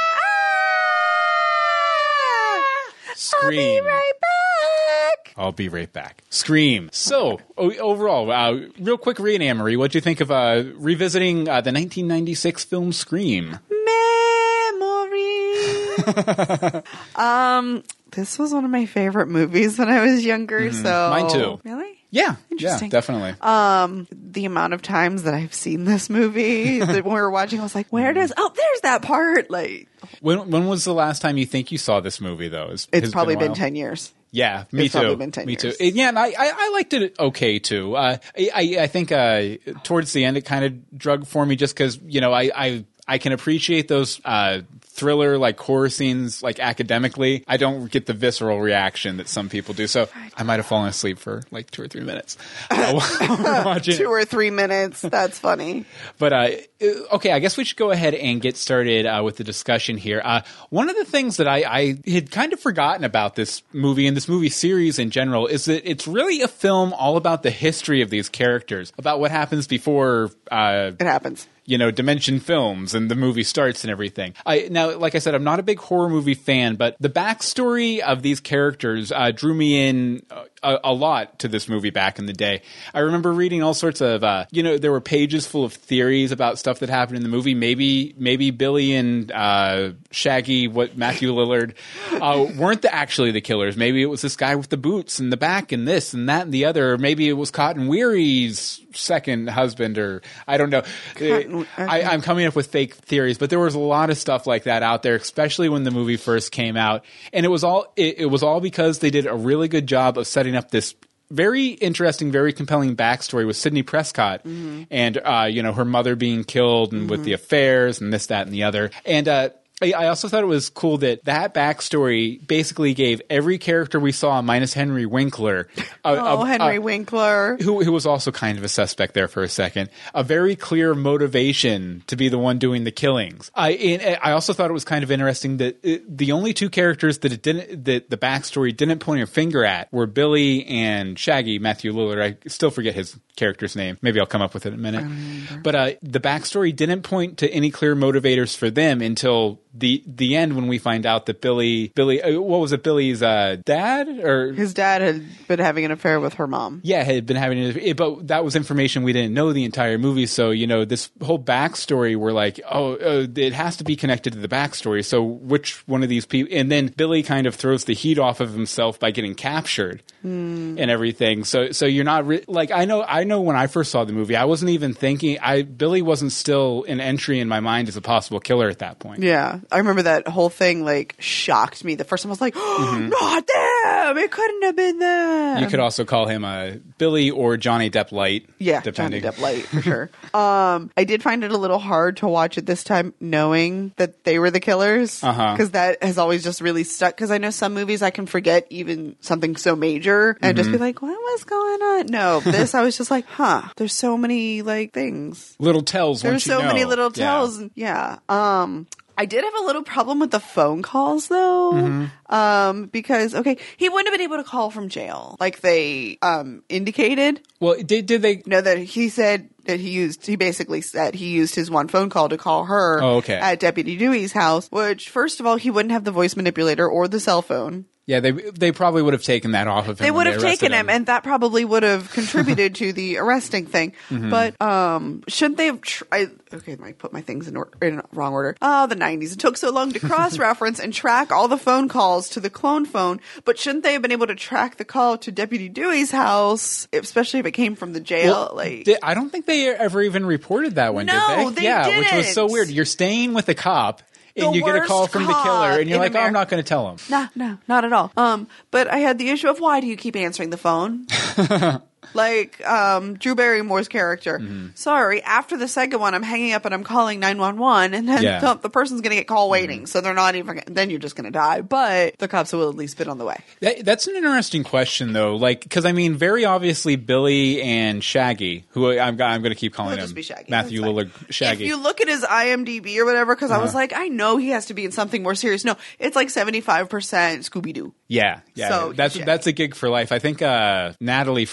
Scream. I'll be right back. I'll be right back. Scream. So, o- overall, uh, real quick read, Anne-Marie, what'd you think of uh, revisiting uh, the nineteen ninety-six film Scream? Memories. um, this was one of my favorite movies when I was younger. Mm-hmm. So mine too. Really? Yeah, Interesting. yeah, definitely. Um, the amount of times that I've seen this movie that when we were watching, I was like, "Where does? Oh, there's that part." Like, when when was the last time you think you saw this movie? Though it's, it's probably been, been ten years. Yeah, me it's too. Probably been ten me years. too. Yeah, and I, I, I liked it okay too. Uh, I, I, I think uh, towards the end it kind of drug for me just because you know I, I, I can appreciate those uh, thriller like horror scenes like academically. I don't get the visceral reaction that some people do. So I might have fallen asleep for like two or three minutes. watching two or three minutes. That's funny. But uh, okay, I guess we should go ahead and get started uh, with the discussion here. Uh, one of the things that I, I had kind of forgotten about this movie and this movie series in general is that it's really a film all about the history of these characters, about what happens before uh, it happens. You know, Dimension Films and the movie starts and everything. I now, like I said, I'm not a big horror movie fan, but the backstory of these characters uh, drew me in a, a lot to this movie back in the day. I remember reading all sorts of, uh, you know, there were pages full of theories about stuff that happened in the movie. Maybe, maybe Billy and uh, Shaggy, what Matthew Lillard, uh, weren't the, actually the killers. Maybe it was this guy with the boots and the back and this and that and the other. Or maybe it was Cotton Weary's second husband, or I don't know. Cotton- I, I'm coming up with fake theories, but there was a lot of stuff like that out there, especially when the movie first came out. And it was all it, it was all because they did a really good job of setting up this very interesting, very compelling backstory with Sidney Prescott mm-hmm. and uh, you know her mother being killed and mm-hmm. with the affairs and this, that, and the other. And uh, I also thought it was cool that that backstory basically gave every character we saw, minus Henry Winkler. A, oh, a, Henry a, Winkler. Who, who was also kind of a suspect there for a second. A very clear motivation to be the one doing the killings. I and I also thought it was kind of interesting that it, the only two characters that it didn't, that the backstory didn't point a finger at were Billy and Shaggy, Matthew Lillard. I still forget his character's name. Maybe I'll come up with it in a minute. But uh, the backstory didn't point to any clear motivators for them until the the end when we find out that Billy Billy uh, what was it Billy's uh, dad or his dad had been having an affair with her mom. Yeah, had been having an but that was information we didn't know the entire movie. So you know this whole backstory we're like, oh, uh, it has to be connected to the backstory. So which one of these people? And then Billy kind of throws the heat off of himself by getting captured mm. and everything. So so you're not re- like I know I know when I first saw the movie I wasn't even thinking I Billy wasn't still an entry in my mind as a possible killer at that point. Yeah. I remember that whole thing like shocked me. The first time I was like, oh, mm-hmm. not them! It couldn't have been them. You could also call him a Billy or Johnny Depp Light. Yeah, depending. Johnny Depp Light for sure. um, I did find it a little hard to watch it this time, knowing that they were the killers, because uh-huh. that has always just really stuck. Because I know some movies I can forget even something so major and mm-hmm. just be like, what was going on? No, this I was just like, huh. There's so many like things, little tells. There's so you know. many little tells. Yeah. yeah. Um. I did have a little problem with the phone calls, though, mm-hmm. um, because, okay, he wouldn't have been able to call from jail, like they um, indicated. Well, did did they know that he said that he used? He basically said he used his one phone call to call her oh, okay. at Deputy Dewey's house. Which, first of all, he wouldn't have the voice manipulator or the cell phone. Yeah, they they probably would have taken that off of him. They would have they taken him, him, and that probably would have contributed to the arresting thing. Mm-hmm. But um, shouldn't they have? Tr- I, okay, I put my things in, or- in wrong order. Oh, the nineties. It took so long to cross-reference and track all the phone calls to the clone phone. But shouldn't they have been able to track the call to Deputy Dewey's house, especially if it came from the jail? Well, like, did, I don't think they ever even reported that one. No, did they? they yeah, didn't. Which was so weird. You're staying with a cop. And the you get a call from the killer, and you're like, America. oh, I'm not going to tell him. No, no, not at all. Um, but I had the issue of why do you keep answering the phone? Like um, Drew Barrymore's character. Mm-hmm. Sorry, after the second one, I'm hanging up and I'm calling nine one one, and then yeah. the, the person's going to get call waiting, mm-hmm. so they're not even. Then you're just going to die. But the cops will at least been on the way. That, that's an interesting question, though. Like, because I mean, very obviously, Billy and Shaggy, who I'm, I'm going to keep calling He'll him Shaggy. Matthew Lillard Shaggy. If you look at his I M D B or whatever, because uh-huh. I was like, I know he has to be in something more serious. No, it's like seventy-five percent Scooby Doo. Yeah, yeah. So that's that's a gig for life. I think uh, Natalie from the Facts of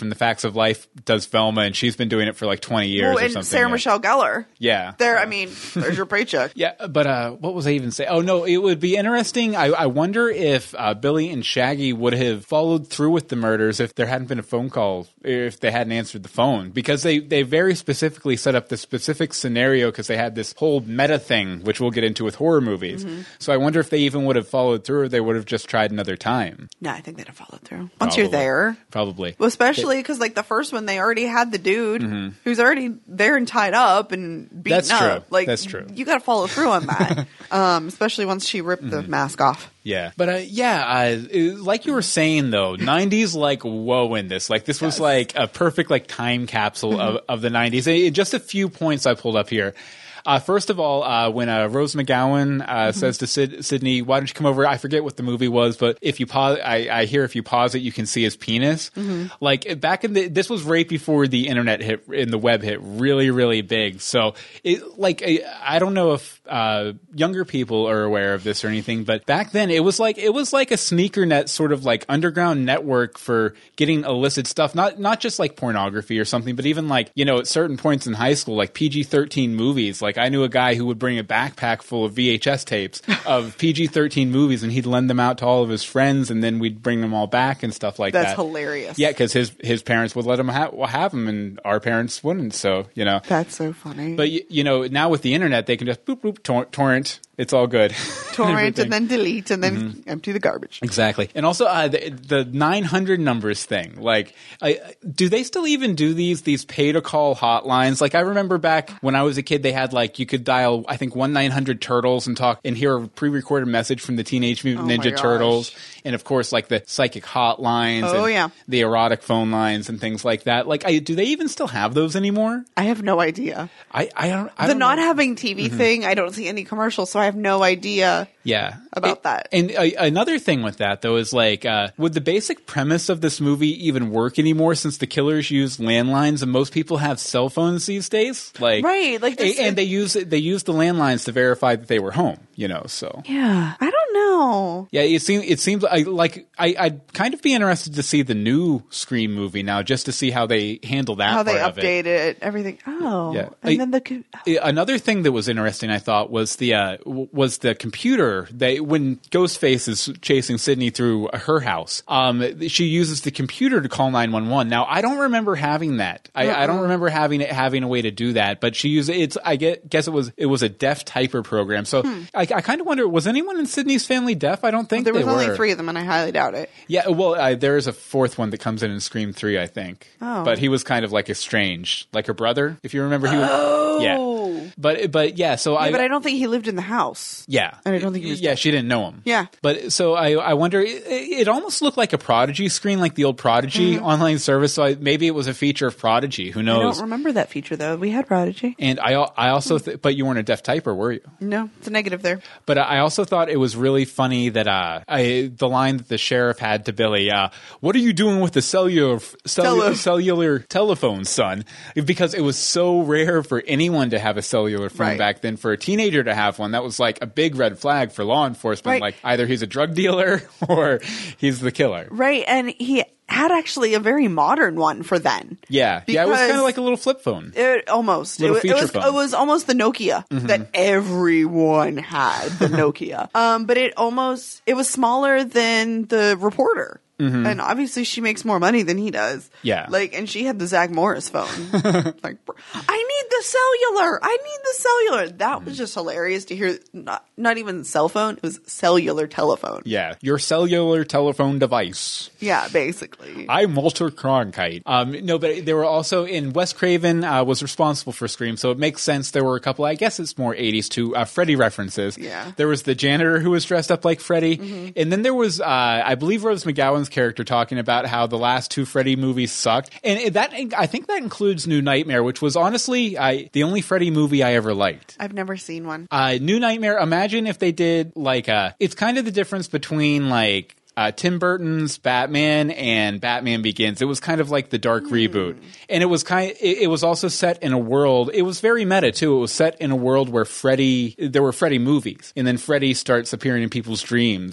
of Life does Velma, and she's been doing it for like twenty years well, or and something. Sarah yeah. Michelle Gellar. Yeah. There, I mean, there's your paycheck. Yeah, but uh, what was I even saying? Oh, no, it would be interesting. I, I wonder if uh, Billy and Shaggy would have followed through with the murders if there hadn't been a phone call, if they hadn't answered the phone. Because they, they very specifically set up this specific scenario because they had this whole meta thing, which we'll get into with horror movies. Mm-hmm. So I wonder if they even would have followed through or they would have just tried another time. No, I think they'd have followed through. Once Probably. you're there. Probably. Well, especially because, like, the first one, they already had the dude mm-hmm. who's already there and tied up and beaten That's up. true. Like, That's true. You got to follow through on that. um, especially once she ripped mm-hmm. the mask off. Yeah. But, uh, yeah, uh, it, like you were saying, though, nineties, like, whoa in this. Like, this yes. was, like, a perfect, like, time capsule mm-hmm. of, of the nineties. And just a few points I pulled up here. Uh, first of all, uh, when uh, Rose McGowan uh, mm-hmm. says to Sid- Sydney, why don't you come over? I forget what the movie was, but if you pause, I, I hear if you pause it, you can see his penis. Mm-hmm. Like back in the, this was right before the internet hit and the web hit really, really big. So it, like, I, I don't know if uh, younger people are aware of this or anything, but back then it was like, it was like a sneaker net sort of like underground network for getting illicit stuff. Not, not just like pornography or something, but even like, you know, at certain points in high school, like P G thirteen movies, like Like I knew a guy who would bring a backpack full of V H S tapes of P G thirteen movies, and he'd lend them out to all of his friends, and then we'd bring them all back and stuff like That's that. That's hilarious. Yeah, because his his parents would let him ha- have them, and our parents wouldn't. So you know, that's so funny. But you, you know, now with the internet, they can just boop boop tor- torrent. It's all good. Torrent and then delete and then mm-hmm. empty the garbage. Exactly. And also uh, the, the nine hundred numbers thing. Like, I, do they still even do these these pay to call hotlines? Like, I remember back when I was a kid, they had like you could dial I think one nine hundred turtles and talk and hear a pre-recorded message from the Teenage Mutant oh Ninja Turtles, and of course like the psychic hotlines. Oh and yeah. The erotic phone lines and things like that. Like, I, do they even still have those anymore? I have no idea. I I don't. I the don't not know. having T V mm-hmm. thing. I don't see any commercials, so I have no idea. Yeah. About it, that. And uh, another thing with that, though, is like, uh, would the basic premise of this movie even work anymore since the killers use landlines and most people have cell phones these days? Like, right. Like this, and, and they use they use the landlines to verify that they were home, you know, so. Yeah. I don't know. Yeah, it seems it seems I, like I, I'd kind of be interested to see the new Scream movie now, just to see how they handle that How part they of update it. it, everything. Oh. Yeah. And I, then the... Another thing that was interesting, I thought, was the uh, was the computer. They when Ghostface is chasing Sydney through her house, um, she uses the computer to call nine one one. Now, I don't remember having that. I, uh-uh. I don't remember having it having a way to do that. But she used it's. I get, guess it was it was a deaf typer program. So hmm. I, I kind of wonder, was anyone in Sydney's family deaf? I don't think well, there was they only were. three of them, and I highly doubt it. Yeah, well, uh, there is a fourth one that comes in in Scream three, I think. Oh. But he was kind of like estranged, like her brother, if you remember. He was, oh. Yeah. But but yeah, so yeah, I. But I don't think he lived in the house. Yeah. And I don't think he was. Yeah, she didn't know him. Yeah. But so I I wonder. It, it almost looked like a Prodigy screen, like the old Prodigy mm-hmm. online service. So I, maybe it was a feature of Prodigy. Who knows? I don't remember that feature though. We had Prodigy. And I I also th- but you weren't a deaf typer, were you? No, it's a negative there. But I also thought it was really funny that uh I the line that the sheriff had to Billy, uh, "What are you doing with the cellular cellular, Tele- cellular telephone, son?" Because it was so rare for anyone to have a cellular phone right. back then. For a teenager to have one, that was like a big red flag for law enforcement. Right. Like either he's a drug dealer or he's the killer. Right, and he had actually a very modern one for then. Yeah, yeah, it was kind of like a little flip phone. It almost little it, feature it was phone. it was almost the Nokia mm-hmm. that everyone had. The Nokia, um, but it almost it was smaller than the Reporter. Mm-hmm. And obviously she makes more money than he does. Yeah. Like, and she had the Zach Morris phone. Like, I need the cellular. I need the cellular. That was just hilarious to hear. Not, not even cell phone. It was cellular telephone. Yeah. Your cellular telephone device. Yeah, basically. I'm Walter Cronkite. Um, no, but there were also in Wes Craven uh, was responsible for Scream, so it makes sense. There were a couple, I guess it's more eighties too, uh, Freddy references. Yeah. There was the janitor who was dressed up like Freddy. Mm-hmm. And then there was, uh, I believe Rose McGowan's character talking about how the last two Freddy movies sucked. And that, I think that includes New Nightmare, which was honestly I, the only Freddy movie I ever liked. I've never seen one. Uh, New Nightmare, imagine if they did like, uh, it's kind of the difference between like, Uh, Tim Burton's Batman and Batman Begins. It was kind of like the dark mm. reboot, and it was kind. Of, it, it was also set in a world. It was very meta too. It was set in a world where Freddy. There were Freddy movies, and then Freddy starts appearing in people's dreams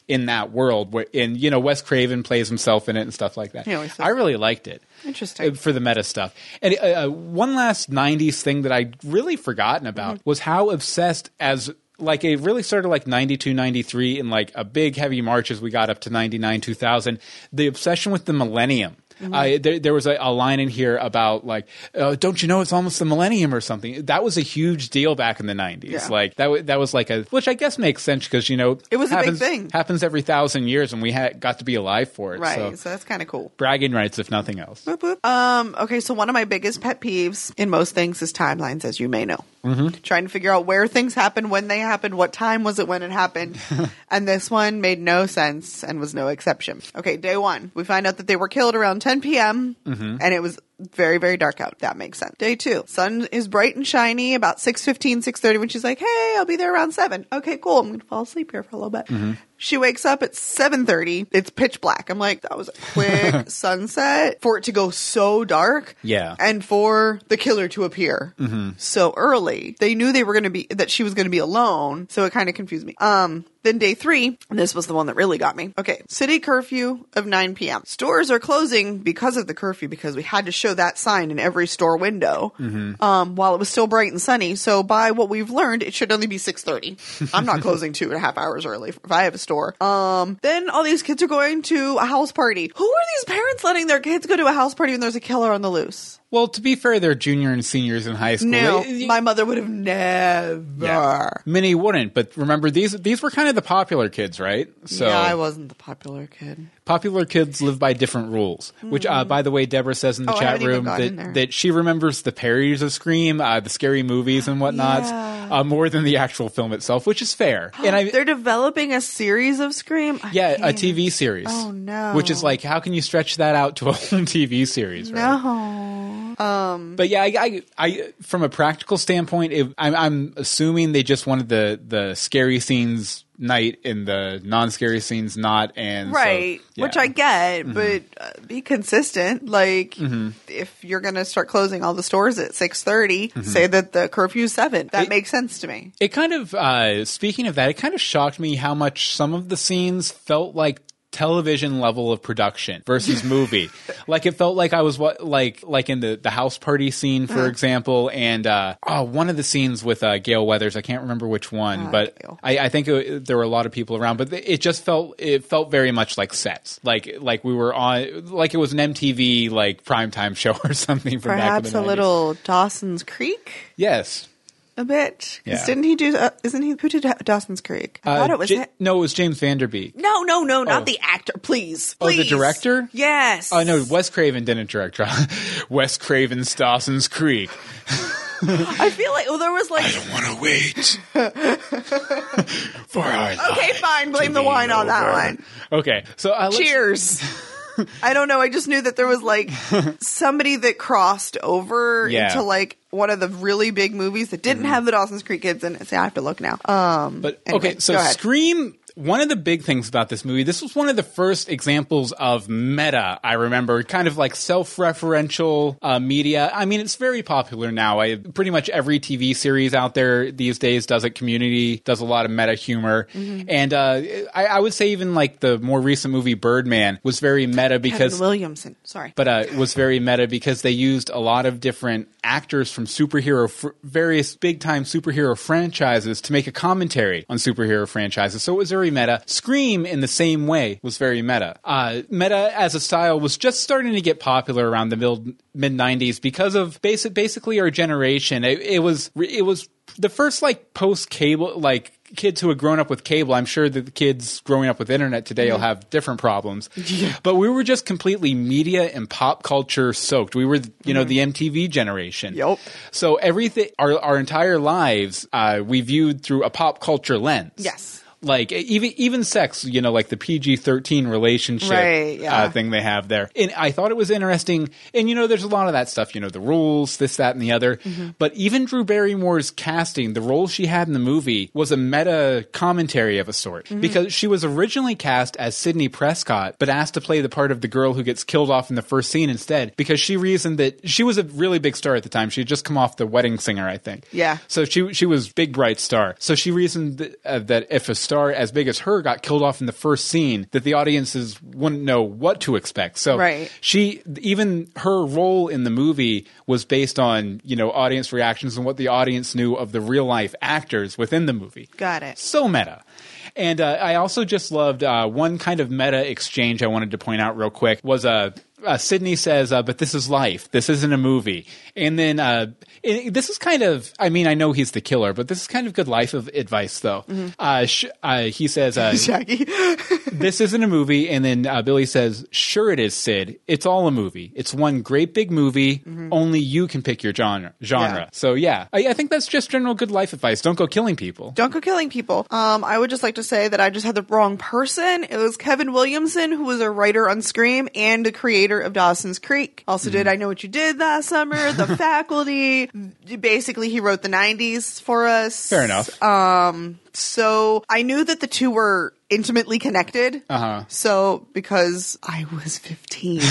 in that world. Where, and, you know, Wes Craven plays himself in it and stuff like that. He always does. I really liked it. Interesting. For the meta stuff. And uh, one last nineties thing that I'd really forgotten about mm-hmm. was how obsessed as like it really started like ninety-two, ninety-three and like a big heavy march as we got up to ninety-nine, two thousand, the obsession with the millennium. Mm-hmm. Uh, there, there was a, a line in here about like, uh, don't you know it's almost the millennium or something? That was a huge deal back in the nineties. Yeah. Like that, w- that was like a, which I guess makes sense because you know it was happens, a big thing. Happens every thousand years, and we ha- got to be alive for it. Right, so, so that's kind of cool. Bragging rights, if nothing else. Boop, boop. Um. Okay, so one of my biggest pet peeves in most things is timelines, as you may know. Mm-hmm. Trying to figure out where things happened, when they happened, what time was it when it happened, and this one made no sense and was no exception. Okay, day one, we find out that they were killed around ten p.m. Mm-hmm. and it was very, very dark out. That makes sense. Day two, sun is bright and shiny about six fifteen, six thirty when she's like, hey, I'll be there around seven. Okay, cool. I'm going to fall asleep here for a little bit. Mm-hmm. She wakes up at seven thirty. It's pitch black. I'm like, that was a quick sunset for it to go so dark. Yeah. And for the killer to appear mm-hmm. so early. They knew they were going to be, that she was going to be alone. So it kind of confused me. Um, Then day three, and this was the one that really got me. Okay, city curfew of nine p.m. Stores are closing because of the curfew because we had to show that sign in every store window mm-hmm. um, while it was still bright and sunny. So by what we've learned, it should only be six thirty. I'm not closing two and a half hours early if I have a store. Um, then all these kids are going to a house party. Who are these parents letting their kids go to a house party when there's a killer on the loose? Well, to be fair, they're junior and seniors in high school. No, It- it- my mother would have never. Yeah. Many wouldn't, but remember these these were kind of the popular kids, right? So yeah, I wasn't the popular kid. Popular kids live by different rules, which, uh, by the way, Deborah says in the Oh, I chat haven't even room gotten there. that, that she remembers the parodies of Scream, uh, the scary movies and whatnot, Yeah. uh, more than the actual film itself, which is fair. And I, They're developing a series of Scream? I yeah, a can't. T V series. Oh, no. Which is like, how can you stretch that out to a whole T V series, right? No. Um, But yeah, I, I, I from a practical standpoint, it, I'm, I'm assuming they just wanted the, the scary scenes night and the non-scary scenes not, and right, so, yeah. which I get, Mhm. but uh, be consistent. Like, Mhm. if you're going to start closing all the stores at six thirty, Mhm. say that the curfew is seven. That It- makes sense to me. It kind of, uh, speaking of that, it kind of shocked me how much some of the scenes felt like television level of production versus movie. Like it felt like I was what like like in the the house party scene, for Uh-huh. example, and uh oh one of the scenes with uh Gail Weathers, I can't remember which one, Ah, but Gail. I, I think it, there were a lot of people around, but it just felt it felt very much like sets, like like we were on, like it was an M T V like primetime show or something from back in Perhaps the a nineties. little Dawson's Creek. Yes. A bit. 'Cause Yeah. Didn't he do? Uh, isn't he? Who did Dawson's Creek? I Uh, thought it was. Ja- him. no, it was James Vanderbeek. No, no, no, not Oh. the actor. Please, Oh, the please. director? Yes. Oh no, Wes Craven didn't direct Wes Craven's Dawson's Creek. I feel like well, there was like. I don't want to wait for our Okay, fine. Blame the wine on that one. Okay, so uh, let's- Cheers. I don't know. I just knew that there was like somebody that crossed over Yeah. into like one of the really big movies that didn't have the Dawson's Creek kids in it. So I have to look now. Um, But anyway, okay, so go ahead. Scream. One of the big things about this movie, this was one of the first examples of meta, I remember, kind of like self-referential uh, media. I mean, it's very popular now. I, pretty much every T V series out there these days does it. Community does a lot of meta humor. Mhm. And uh, I, I would say even like the more recent movie Birdman was very meta because... Kevin Williamson. Sorry. But uh, was very meta because they used a lot of different actors from superhero, fr- various big-time superhero franchises to make a commentary on superhero franchises. So it was very meta. Scream, in the same way, was very meta. Uh, meta as a style was just starting to get popular around the mid nineties because of basic, basically our generation. It, it was it was the first like post-cable, like kids who had grown up with cable. I'm sure that the kids growing up with internet today will Mhm. have different problems. Yeah. But we were just completely media and pop culture soaked. We were, you know, Mhm. the M T V generation. Yep. So everything, our, our entire lives, uh, we viewed through a pop culture lens. Yes. Like even even sex, you know, like the P G thirteen relationship Right, yeah. uh, thing they have there. And I thought it was interesting. And, you know, there's a lot of that stuff, you know, the rules, this, that, and the other. Mhm. But even Drew Barrymore's casting, the role she had in the movie was a meta commentary of a sort. Mhm. Because she was originally cast as Sidney Prescott, but asked to play the part of the girl who gets killed off in the first scene instead. Because she reasoned that she was a really big star at the time. She had just come off The Wedding Singer, I think. Yeah. So she she was big bright star. So she reasoned that, uh, that if a star as big as her got killed off in the first scene, that the audiences wouldn't know what to expect. So Right. she, even her role in the movie was based on, you know, audience reactions and what the audience knew of the real life actors within the movie. Got it. So meta. And uh, I also just loved uh, one kind of meta exchange I wanted to point out real quick was uh, uh, Sydney says, uh, but this is life. This isn't a movie. And then uh, it, this is kind of, I mean, I know he's the killer, but this is kind of good life of advice, though. Mm-hmm. Uh, sh- uh, he says, uh, Jackie. this isn't a movie. And then uh, Billy says, sure it is, Sid. It's all a movie. It's one great big movie. Mm-hmm. Only you can pick your genre. genre. Yeah. So, yeah, I, I think that's just general good life advice. Don't go killing people. Don't go killing people. Um, I would just like to say that I just had the wrong person. It was Kevin Williamson, who was a writer on Scream and a creator of Dawson's Creek. Also Mm. did I Know What You Did Last Summer, The Faculty. Basically, he wrote the nineties for us. Fair enough. Um, so I knew that the two were intimately connected. Uh-huh. So because I was fifteen,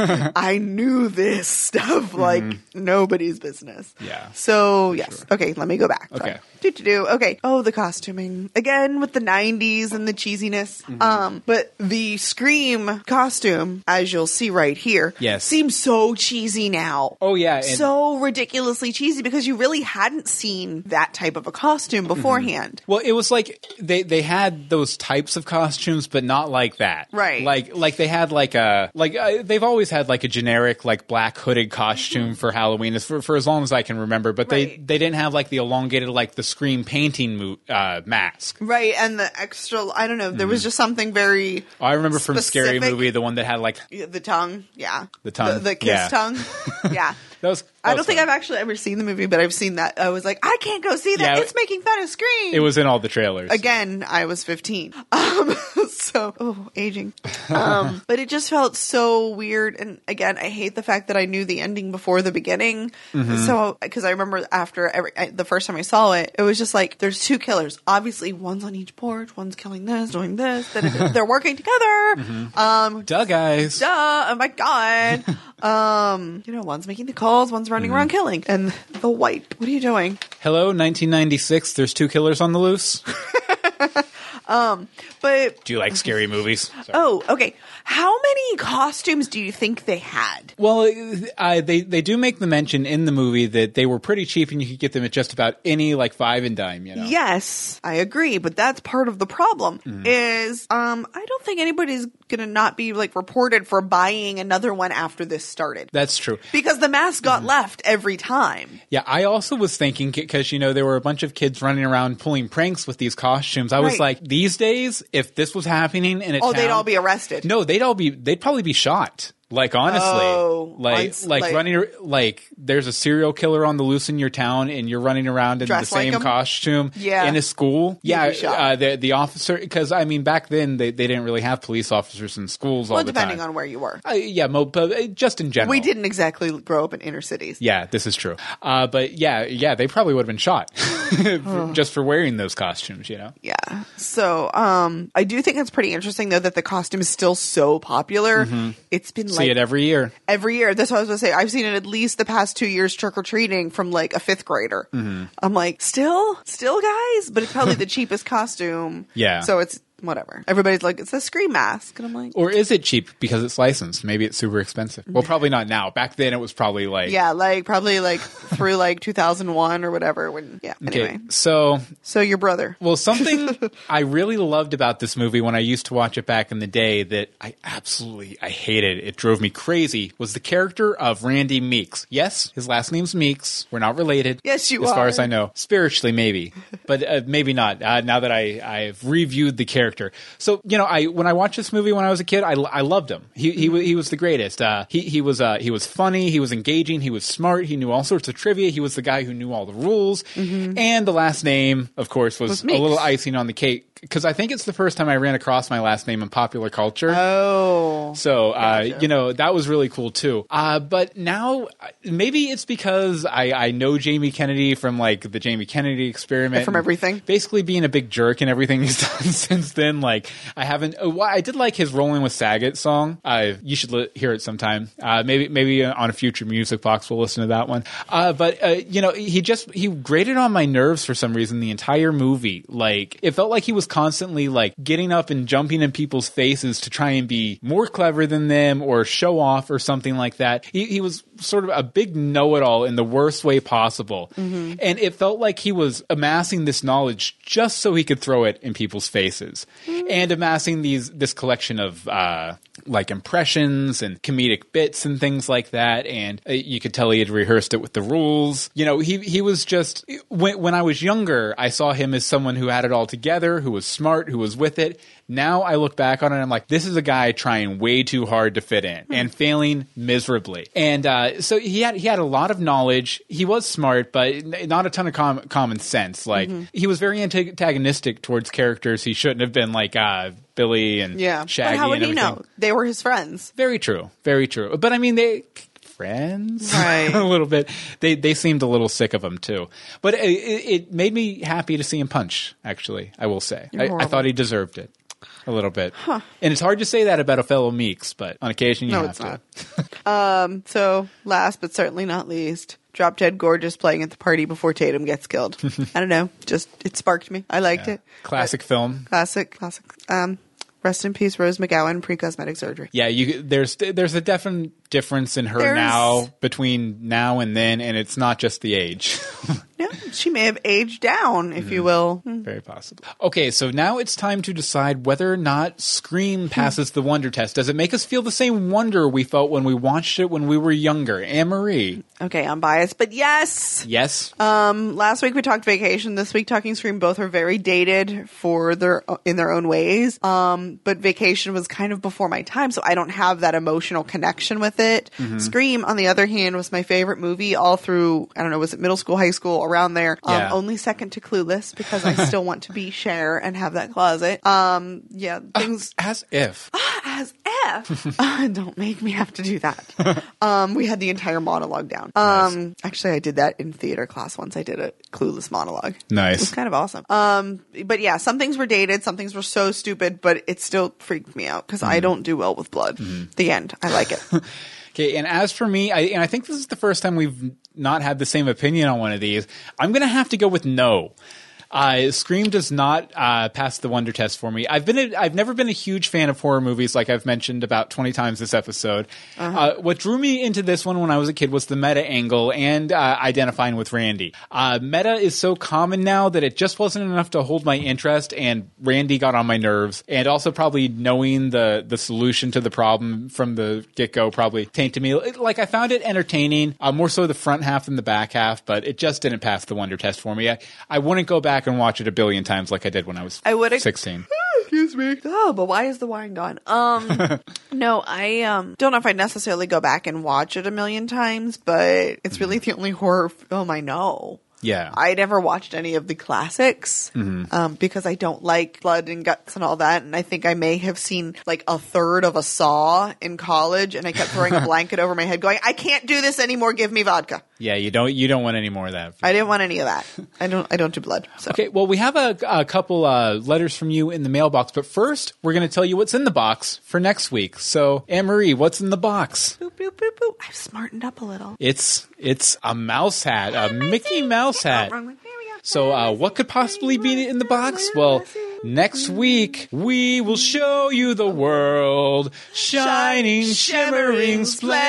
I knew this stuff like nobody's business. Yeah. So yes. Okay, let me go back. Okay. Do do do. Okay. Oh, the costuming again with the nineties and the cheesiness. Mm-hmm. Um, but the Scream costume, as you'll see right here, Yes. seems so cheesy now. Oh, yeah. and- So ridiculously cheesy because you really hadn't seen that type of a costume beforehand. Well, it was like they, they had those types of costumes, but not like that. Right. Like like they had like a like uh, they've always had like a generic like black hooded costume for Halloween as- for for as long as I can remember. But they Right. they didn't have like the elongated like the Scream painting mo- uh, mask. Right, and the extra, I don't know, there was just something very Oh, I remember from Scary specific. Movie the one that had like The tongue, yeah. The tongue, The, the kiss yeah. tongue, yeah. that was. I that don't was think fun. I've actually ever seen the movie, but I've seen that. I was like, I can't go see that. Yeah, it's making fun of Scream. It was in all the trailers. Again, I was fifteen. Um, so, oh, aging. Um, but it just felt so weird. And again, I hate the fact that I knew the ending before the beginning. Mhm. So, because I remember after every, I, the first time I saw it, it was just like, there's two killers. Obviously, one's on each porch, one's killing this, doing this. da-da-da. They're working together. Um, Duh, guys. Duh. Oh my God. um, you know, one's making the calls, one's running around killing. And the white, what are you doing? Hello, nineteen ninety-six. There's two killers on the loose. Um, but Do you like scary movies? Sorry. oh, okay. How many costumes do you think they had? Well, uh, they they do make the mention in the movie that they were pretty cheap and you could get them at just about any like five and dime. You know. Yes, I agree, but that's part of the problem. Mhm. Is um, I don't think anybody's gonna not be like reported for buying another one after this started. That's true. Because the mask got left every time. Yeah, I also was thinking because you know there were a bunch of kids running around pulling pranks with these costumes. I was Right. like, these days, if this was happening in a Oh, town, they'd all be arrested. no, they'd all be they'd probably be shot. Like honestly, Oh, like, once- like like- running like there's a serial killer on the loose in your town and you're running around in the Dressed like same him? costume Yeah. in a school. You'd Yeah, be shot. uh, the the officer because I mean back then they, they didn't really have police officers in schools all Well, the depending time. on where you were. Uh, yeah, mo- but uh, just in general. We didn't exactly grow up in inner cities. Yeah, this is true. Uh, but yeah, yeah, they probably would have been shot for- just for wearing those costumes. You know. Yeah. So, um, I do think it's pretty interesting though that the costume is still so popular. Mhm. It's been See like it every year. every year. That's what I was going to say. I've seen it at least the past two years trick or treating from like a fifth grader. Mhm. I'm like, still, still, guys, but it's probably the cheapest costume. Yeah. So it's whatever. Everybody's like, it's a Scream mask, and I'm like, Or is it cheap because it's licensed? Maybe it's super expensive. Well, probably not now. Back then, it was probably like yeah, like probably like through like two thousand one or whatever. When yeah. Okay, Anyway, so so your brother. well, something I really loved about this movie when I used to watch it back in the day that I absolutely I hated. It drove me crazy. Was the character of Randy Meeks? Yes, his last name's Meeks. We're not related. Yes, you as far are. as I know, spiritually maybe, but uh, maybe not. Uh, now that I I've reviewed the character, so you know, I when I watched this movie when I was a kid, I, I loved him. He he wa- he was the greatest. Uh, he he was uh, he was funny. He was engaging. He was smart. He knew all sorts of trivia. He was the guy who knew all the rules. And the last name, of course, was, Was a Meeks. little icing on the cake because I think it's the first time I ran across my last name in popular culture. Oh. So, uh, you know, that was really cool too. Uh, but now uh, maybe it's because I, I know Jamie Kennedy from like the Jamie Kennedy Experiment. From everything. Basically being a big jerk and everything he's done since then. Like I haven't, uh, well, I did like his Rolling with Saget song. Uh, you should li- hear it sometime. Uh, maybe, maybe on a future Music Box we'll listen to that one. Uh, but, uh, you know, he just, he grated on my nerves for some reason the entire movie. Like it felt like he was constantly like getting up and jumping in people's faces to try and be more clever than them or show off or something like that. He, he was sort of a big know-it-all in the worst way possible. Mm-hmm. And it felt like he was amassing this knowledge just so he could throw it in people's faces. Mm-hmm. And amassing these this collection of uh, like impressions and comedic bits and things like that. And uh, you could tell he had rehearsed it with the rules. You know, he he was just when, when I was younger, I saw him as someone who had it all together, who was smart, who was with it. Now I look back on it and I'm like, this is a guy trying way too hard to fit in mm-hmm. and failing miserably. And uh, so he had he had a lot of knowledge. He was smart, but not a ton of com- common sense. Like mm-hmm. he was very antagonistic towards characters he shouldn't have been, like uh, Billy and yeah. Shaggy. But how would and he know? They were his friends. Very true. Very true. But I mean, they... friends right. a little bit. They they seemed a little sick of him too. But it, it made me happy to see him punch, actually, I will say. I, I thought he deserved it a little bit. Huh. And it's hard to say that about a fellow Meeks, but on occasion you no, have it's to. Not. um, so last but certainly not least, Drop Dead Gorgeous playing at the party before Tatum gets killed. I don't know. Just it sparked me. I liked yeah. it. Classic but, film. Classic, classic. Um Rest in peace, Rose McGowan, pre-cosmetic surgery. Yeah, you, there's there's a definite difference in her there's, now between now and then, and it's not just the age. Yeah, she may have aged down, if mm-hmm. you will. Very possible. Okay, so now it's time to decide whether or not Scream passes the wonder test. Does it make us feel the same wonder we felt when we watched it when we were younger? Anne-Marie. Okay, I'm biased, but yes. Yes. Um, last week we talked Vacation. This week talking Scream. Both are very dated for their in their own ways. Um, but Vacation was kind of before my time, so I don't have that emotional connection with it. Mm-hmm. Scream, on the other hand, was my favorite movie all through, I don't know, was it middle school, high school, around there. Um, yeah. Only second to Clueless, because I still want to be Cher and have that closet. Um, yeah, things... Uh, as if. Uh, as if. uh, don't make me have to do that. um, we had the entire monologue down. Um, nice. Actually, I did that in theater class once. I did a Clueless monologue. Nice. It was kind of awesome. Um, but yeah, some things were dated, some things were so stupid, but it still freaked me out, because mm. I don't do well with blood. Mm. The end. I like it. Okay, and as for me, I, and I think this is the first time we've not had the same opinion on one of these, I'm going to have to go with no. Uh, Scream does not uh, pass the wonder test for me. I've been a, I've never been a huge fan of horror movies, like I've mentioned about twenty times this episode. Uh-huh. Uh, what drew me into this one when I was a kid was the meta angle and uh, identifying with Randy. Uh, meta is so common now that it just wasn't enough to hold my interest, and Randy got on my nerves. And also probably knowing the, the solution to the problem from the get-go probably tainted me. It, like, I found it entertaining, uh, more so the front half than the back half, but it just didn't pass the wonder test for me. I, I wouldn't go back and watch it a billion times like I did when I was I would sixteen. Excuse me. Oh, but why is the wine gone? Um, no, I um don't know if I'd necessarily go back and watch it a million times, but it's really the only horror film I know. Yeah. I never watched any of the classics mm-hmm. um, because I don't like blood and guts and all that. And I think I may have seen like a third of a Saw in college, and I kept throwing a blanket over my head going, I can't do this anymore. Give me vodka. Yeah, you don't you don't want any more of that. I didn't want any of that. I don't I don't do blood. So. Okay, well, we have a, a couple uh, letters from you in the mailbox, but first we're going to tell you what's in the box for next week. So, Anne-Marie, what's in the box? Boop, boop, boop, boop. I've smartened up a little. It's it's a mouse hat, a Mickey Mouse hat. So uh, what could possibly be in the box? Well, next week, we will show you the world, shining, shimmering,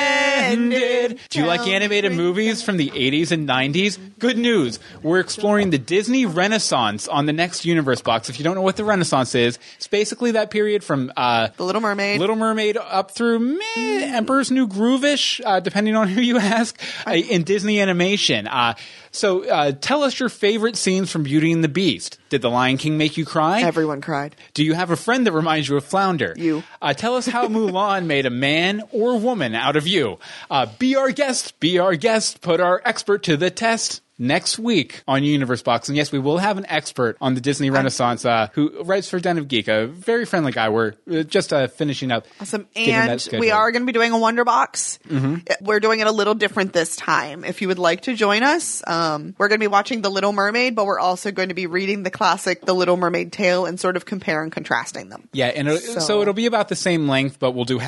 splendid. Do you like animated movies from the eighties and nineties? Good news. We're exploring the Disney Renaissance on the next Universe box. If you don't know what the Renaissance is, it's basically that period from uh, The Little Mermaid Little Mermaid up through meh, Emperor's New Groove-ish, uh, depending on who you ask, uh, in Disney animation. Uh, so uh, tell us your favorite scenes from Beauty and the Beast. Did The Lion King make you cry? Everyone cried. Do you have a friend that reminds you of Flounder? You. Uh, tell us how Mulan made a man or woman out of you. Uh, be our guest. Be our guest. Put our expert to the test. Next week on Universe Box. And yes, we will have an expert on the Disney Renaissance uh, who writes for Den of Geek, a very friendly guy. We're uh, just uh, finishing up. Awesome. And we are going to be doing a Wonder Box. Mm-hmm. We're doing it a little different this time. If you would like to join us, um, we're going to be watching The Little Mermaid, but we're also going to be reading the classic The Little Mermaid tale and sort of compare and contrasting them. Yeah, and it, so. so it'll be about the same length, but we'll do half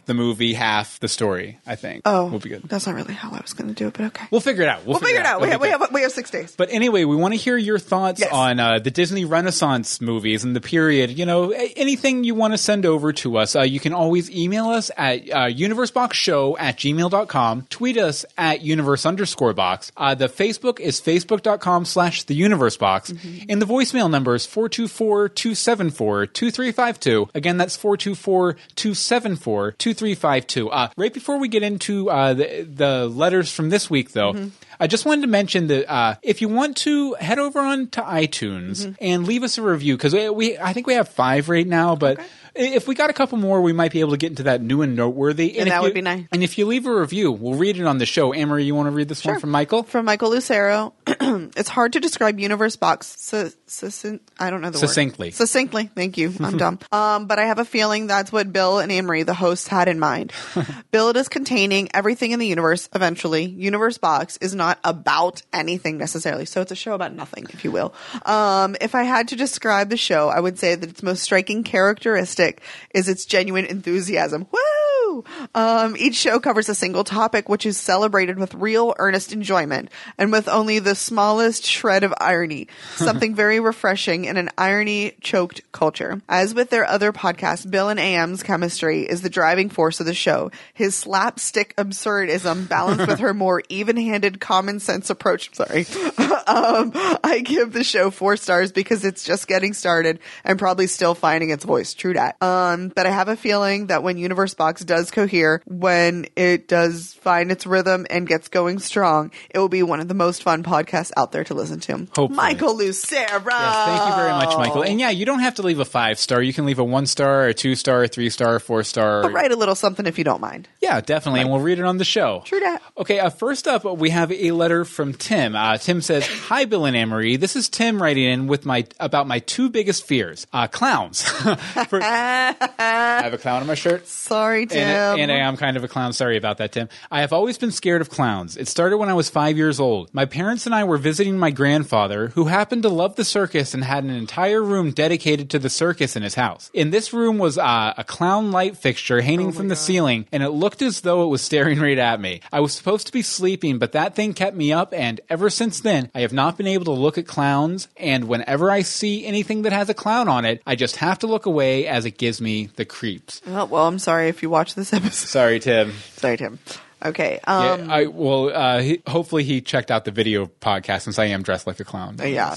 the movie, half the story, I think. Oh, will be good. That's not really how I was going to do it, but okay. We'll figure it out. We'll, we'll figure it out. out. We, have, we, have, we have six days. But anyway, we want to hear your thoughts yes. on uh, the Disney Renaissance movies and the period. You know, anything you want to send over to us. Uh, you can always email us at uh, universeboxshow at gmail dot com. Tweet us at universe underscore box. Uh, the Facebook is facebook.com slash the universe box. Mm-hmm. And the voicemail number is four two four, two seven four, two three five two. Again, that's four two four, two seven four, two three five two. Uh, right before we get into uh, the, the letters from this week, though, mm-hmm. I just wanted to mention that uh, if you want to head over on to iTunes mm-hmm. and leave us a review, because we, we I think we have five right now, but okay. if we got a couple more, we might be able to get into that new and noteworthy. And, and that you, would be nice. And if you leave a review, we'll read it on the show. Anne-Marie, you want to read this sure. one from Michael? From Michael Lucero. It's hard to describe Universe Box. Su- succinct, I don't know the Succinctly. word. Succinctly. Thank you. I'm dumb. Um, but I have a feeling that's what Bill and Anne-Marie, the hosts, had in mind. Billed as containing everything in the universe eventually. Universe Box is not about anything necessarily. So it's a show about nothing, if you will. Um, if I had to describe the show, I would say that its most striking characteristic is its genuine enthusiasm. Woo! Um, each show covers a single topic, which is celebrated with real, earnest enjoyment and with only the smallest shred of irony. Something very refreshing in an irony-choked culture. As with their other podcasts, Bill and A M's chemistry is the driving force of the show. His slapstick absurdism balanced with her more even-handed common sense approach. Sorry. um, I give the show four stars because it's just getting started and probably still finding its voice. True that. Um, but I have a feeling that when Universe Box does cohere, when it does find its rhythm and gets going strong, it will be one of the most fun podcasts out there to listen to. Hopefully. Michael Lucero. Yes, thank you very much, Michael. And yeah, you don't have to leave a five star. You can leave a one star, a two star, a three star, a four star. But write a little something if you don't mind. Yeah, definitely. Right. And we'll read it on the show. True that. Okay, uh, first up, we have a letter from Tim. Uh, Tim says, "Hi, Bill and Anne-Marie. This is Tim writing in with my about my two biggest fears. Uh, clowns. For, I have a clown on my shirt. Sorry, Tim. And, and I am kind of a clown. Sorry about that, Tim. I have always been scared of clowns. It started when I was five years old. My parents and I were visiting my grandfather, who happened to love the circus and had an entire room dedicated to the circus in his house. In this room was uh, a clown light fixture hanging oh from the God. ceiling, and it looked as though it was staring right at me. I was supposed to be sleeping, but that thing kept me up, and ever since then, I have not been able to look at clowns, and whenever I see anything that has a clown on it, I just have to look away as it gives me the creeps." Oh, well, I'm sorry if you watch this episode. Sorry, Tim. Sorry, Tim. Okay. Um, yeah, I, well, uh, he, hopefully he checked out the video podcast since I am dressed like a clown. Yeah.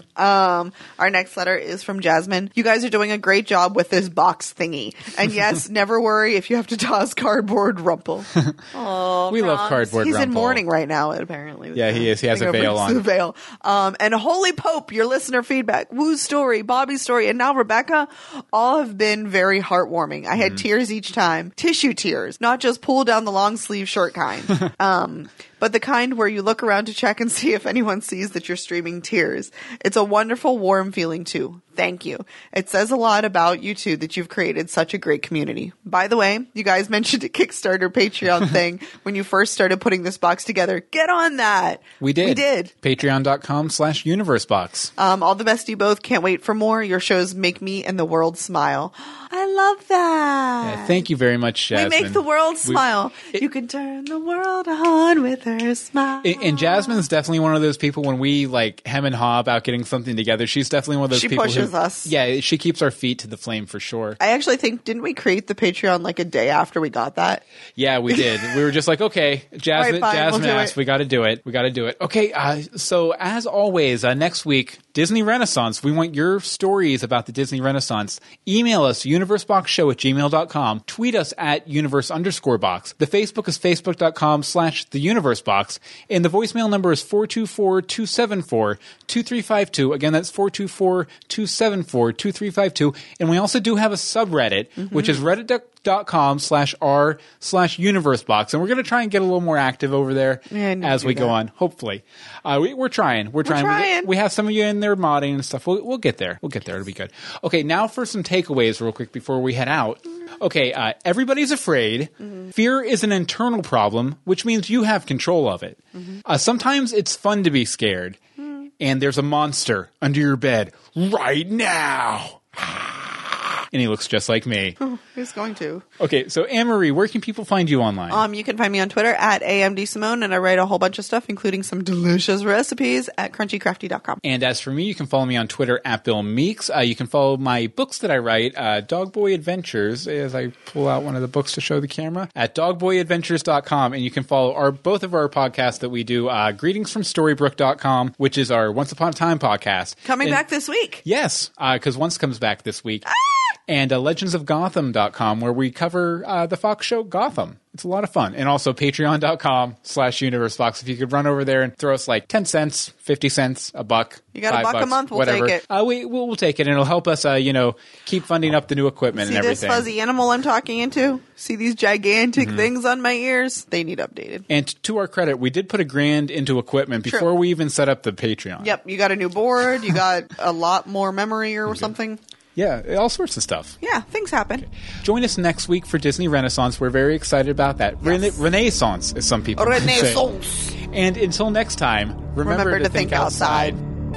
um, our next letter is from Jasmine. "You guys are doing a great job with this box thingy. And yes, never worry if you have to toss cardboard Rumple." Oh, we love cardboard He's Rumple. in mourning right now, apparently. Yeah, he is. He has a veil on. The veil. Um, and Holy Pope, your listener feedback, Woo's story, Bobby's story, and now Rebecca, all have been very heartwarming. I had mm-hmm. tears each time. Tissue tears. Not just pull down the long sleeve short kind. um, but the kind where you look around to check and see if anyone sees that you're streaming tears. It's a wonderful, warm feeling too. Thank you. It says a lot about you two that you've created such a great community. By the way, you guys mentioned a Kickstarter Patreon thing when you first started putting this box together. Get on that. We did. We did. Patreon.com slash universe box. Um, all the best to you both. Can't wait for more. Your shows make me and the world smile. I love that. Yeah, thank you very much, Jasmine. We make the world smile. We, it, you can turn the world on with her smile. And Jasmine's definitely one of those people when we like hem and haw about getting something together. She's definitely one of those she people pushes who, us. Yeah, she keeps our feet to the flame for sure. I actually think, didn't we create the Patreon like a day after we got that? Yeah, we did. We were just like, okay, Jasmine, right, fine, Jasmine we'll asked, we got to do it. We got to do it. Okay, uh, so as always, uh, next week, Disney Renaissance. We want your stories about the Disney Renaissance. Email us, universeboxshow at gmail dot com. Tweet us at universe underscore box. The Facebook is facebook.com slash the universe box. And the voicemail number is four two four, two seven four, two three five two. Again, that's four two four, two seven four, two three five two. And we also do have a subreddit, mm-hmm. which is reddit.com slash r slash universe box. And we're going to try and get a little more active over there yeah, as we that. go on, hopefully. Uh, we, we're trying. We're, we're trying. trying. We, we have some of you in there modding and stuff. We'll, we'll get there. We'll get there. It'll be good. Okay, now for some takeaways real quick before we head out. Okay, uh, everybody's afraid. Mm-hmm. Fear is an internal problem, which means you have control of it. Mm-hmm. Uh, sometimes it's fun to be scared. Mm-hmm. And there's a monster under your bed right now. and he looks just like me. Oh, he's going to. Okay, so Anne-Marie, where can people find you online? Um, you can find me on Twitter at A M D Simone, and I write a whole bunch of stuff, including some delicious recipes at crunchy crafty dot com. And as for me, you can follow me on Twitter at Bill Meeks. Uh, you can follow my books that I write, uh, Dog Boy Adventures, as I pull out one of the books to show the camera, at dog boy adventures dot com. And you can follow our both of our podcasts that we do, uh, greetings from storybrooke dot com, which is our Once Upon a Time podcast. Coming and, back this week. Yes, because uh, Once comes back this week. Ah! And uh, legends of gotham dot com, where we cover uh, the Fox show Gotham. It's a lot of fun. And also patreon dot com slash universe fox. If you could run over there and throw us like ten cents, fifty cents, a buck. You got a buck bucks, a month, we'll whatever. take it. Uh, we, we'll, we'll take it, and it'll help us, uh, you know, keep funding up the new equipment See and everything. this fuzzy animal I'm talking into? See these gigantic Mm-hmm. things on my ears? They need updated. And to our credit, we did put a grand into equipment before True. we even set up the Patreon. Yep, you got a new board, you got a lot more memory or something. Yeah, all sorts of stuff. Yeah, things happen. Okay. Join us next week for Disney Renaissance. We're very excited about that. Yes. Rena- Renaissance, as some people Renaissance. say. And until next time, remember, Remember to, to think, think outside.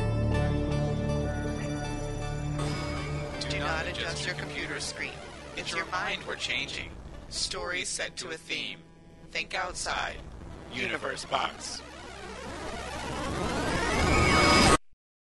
outside. Do not adjust your computer screen. It's your mind we're changing. Stories set to a theme. Think outside. Universe Box.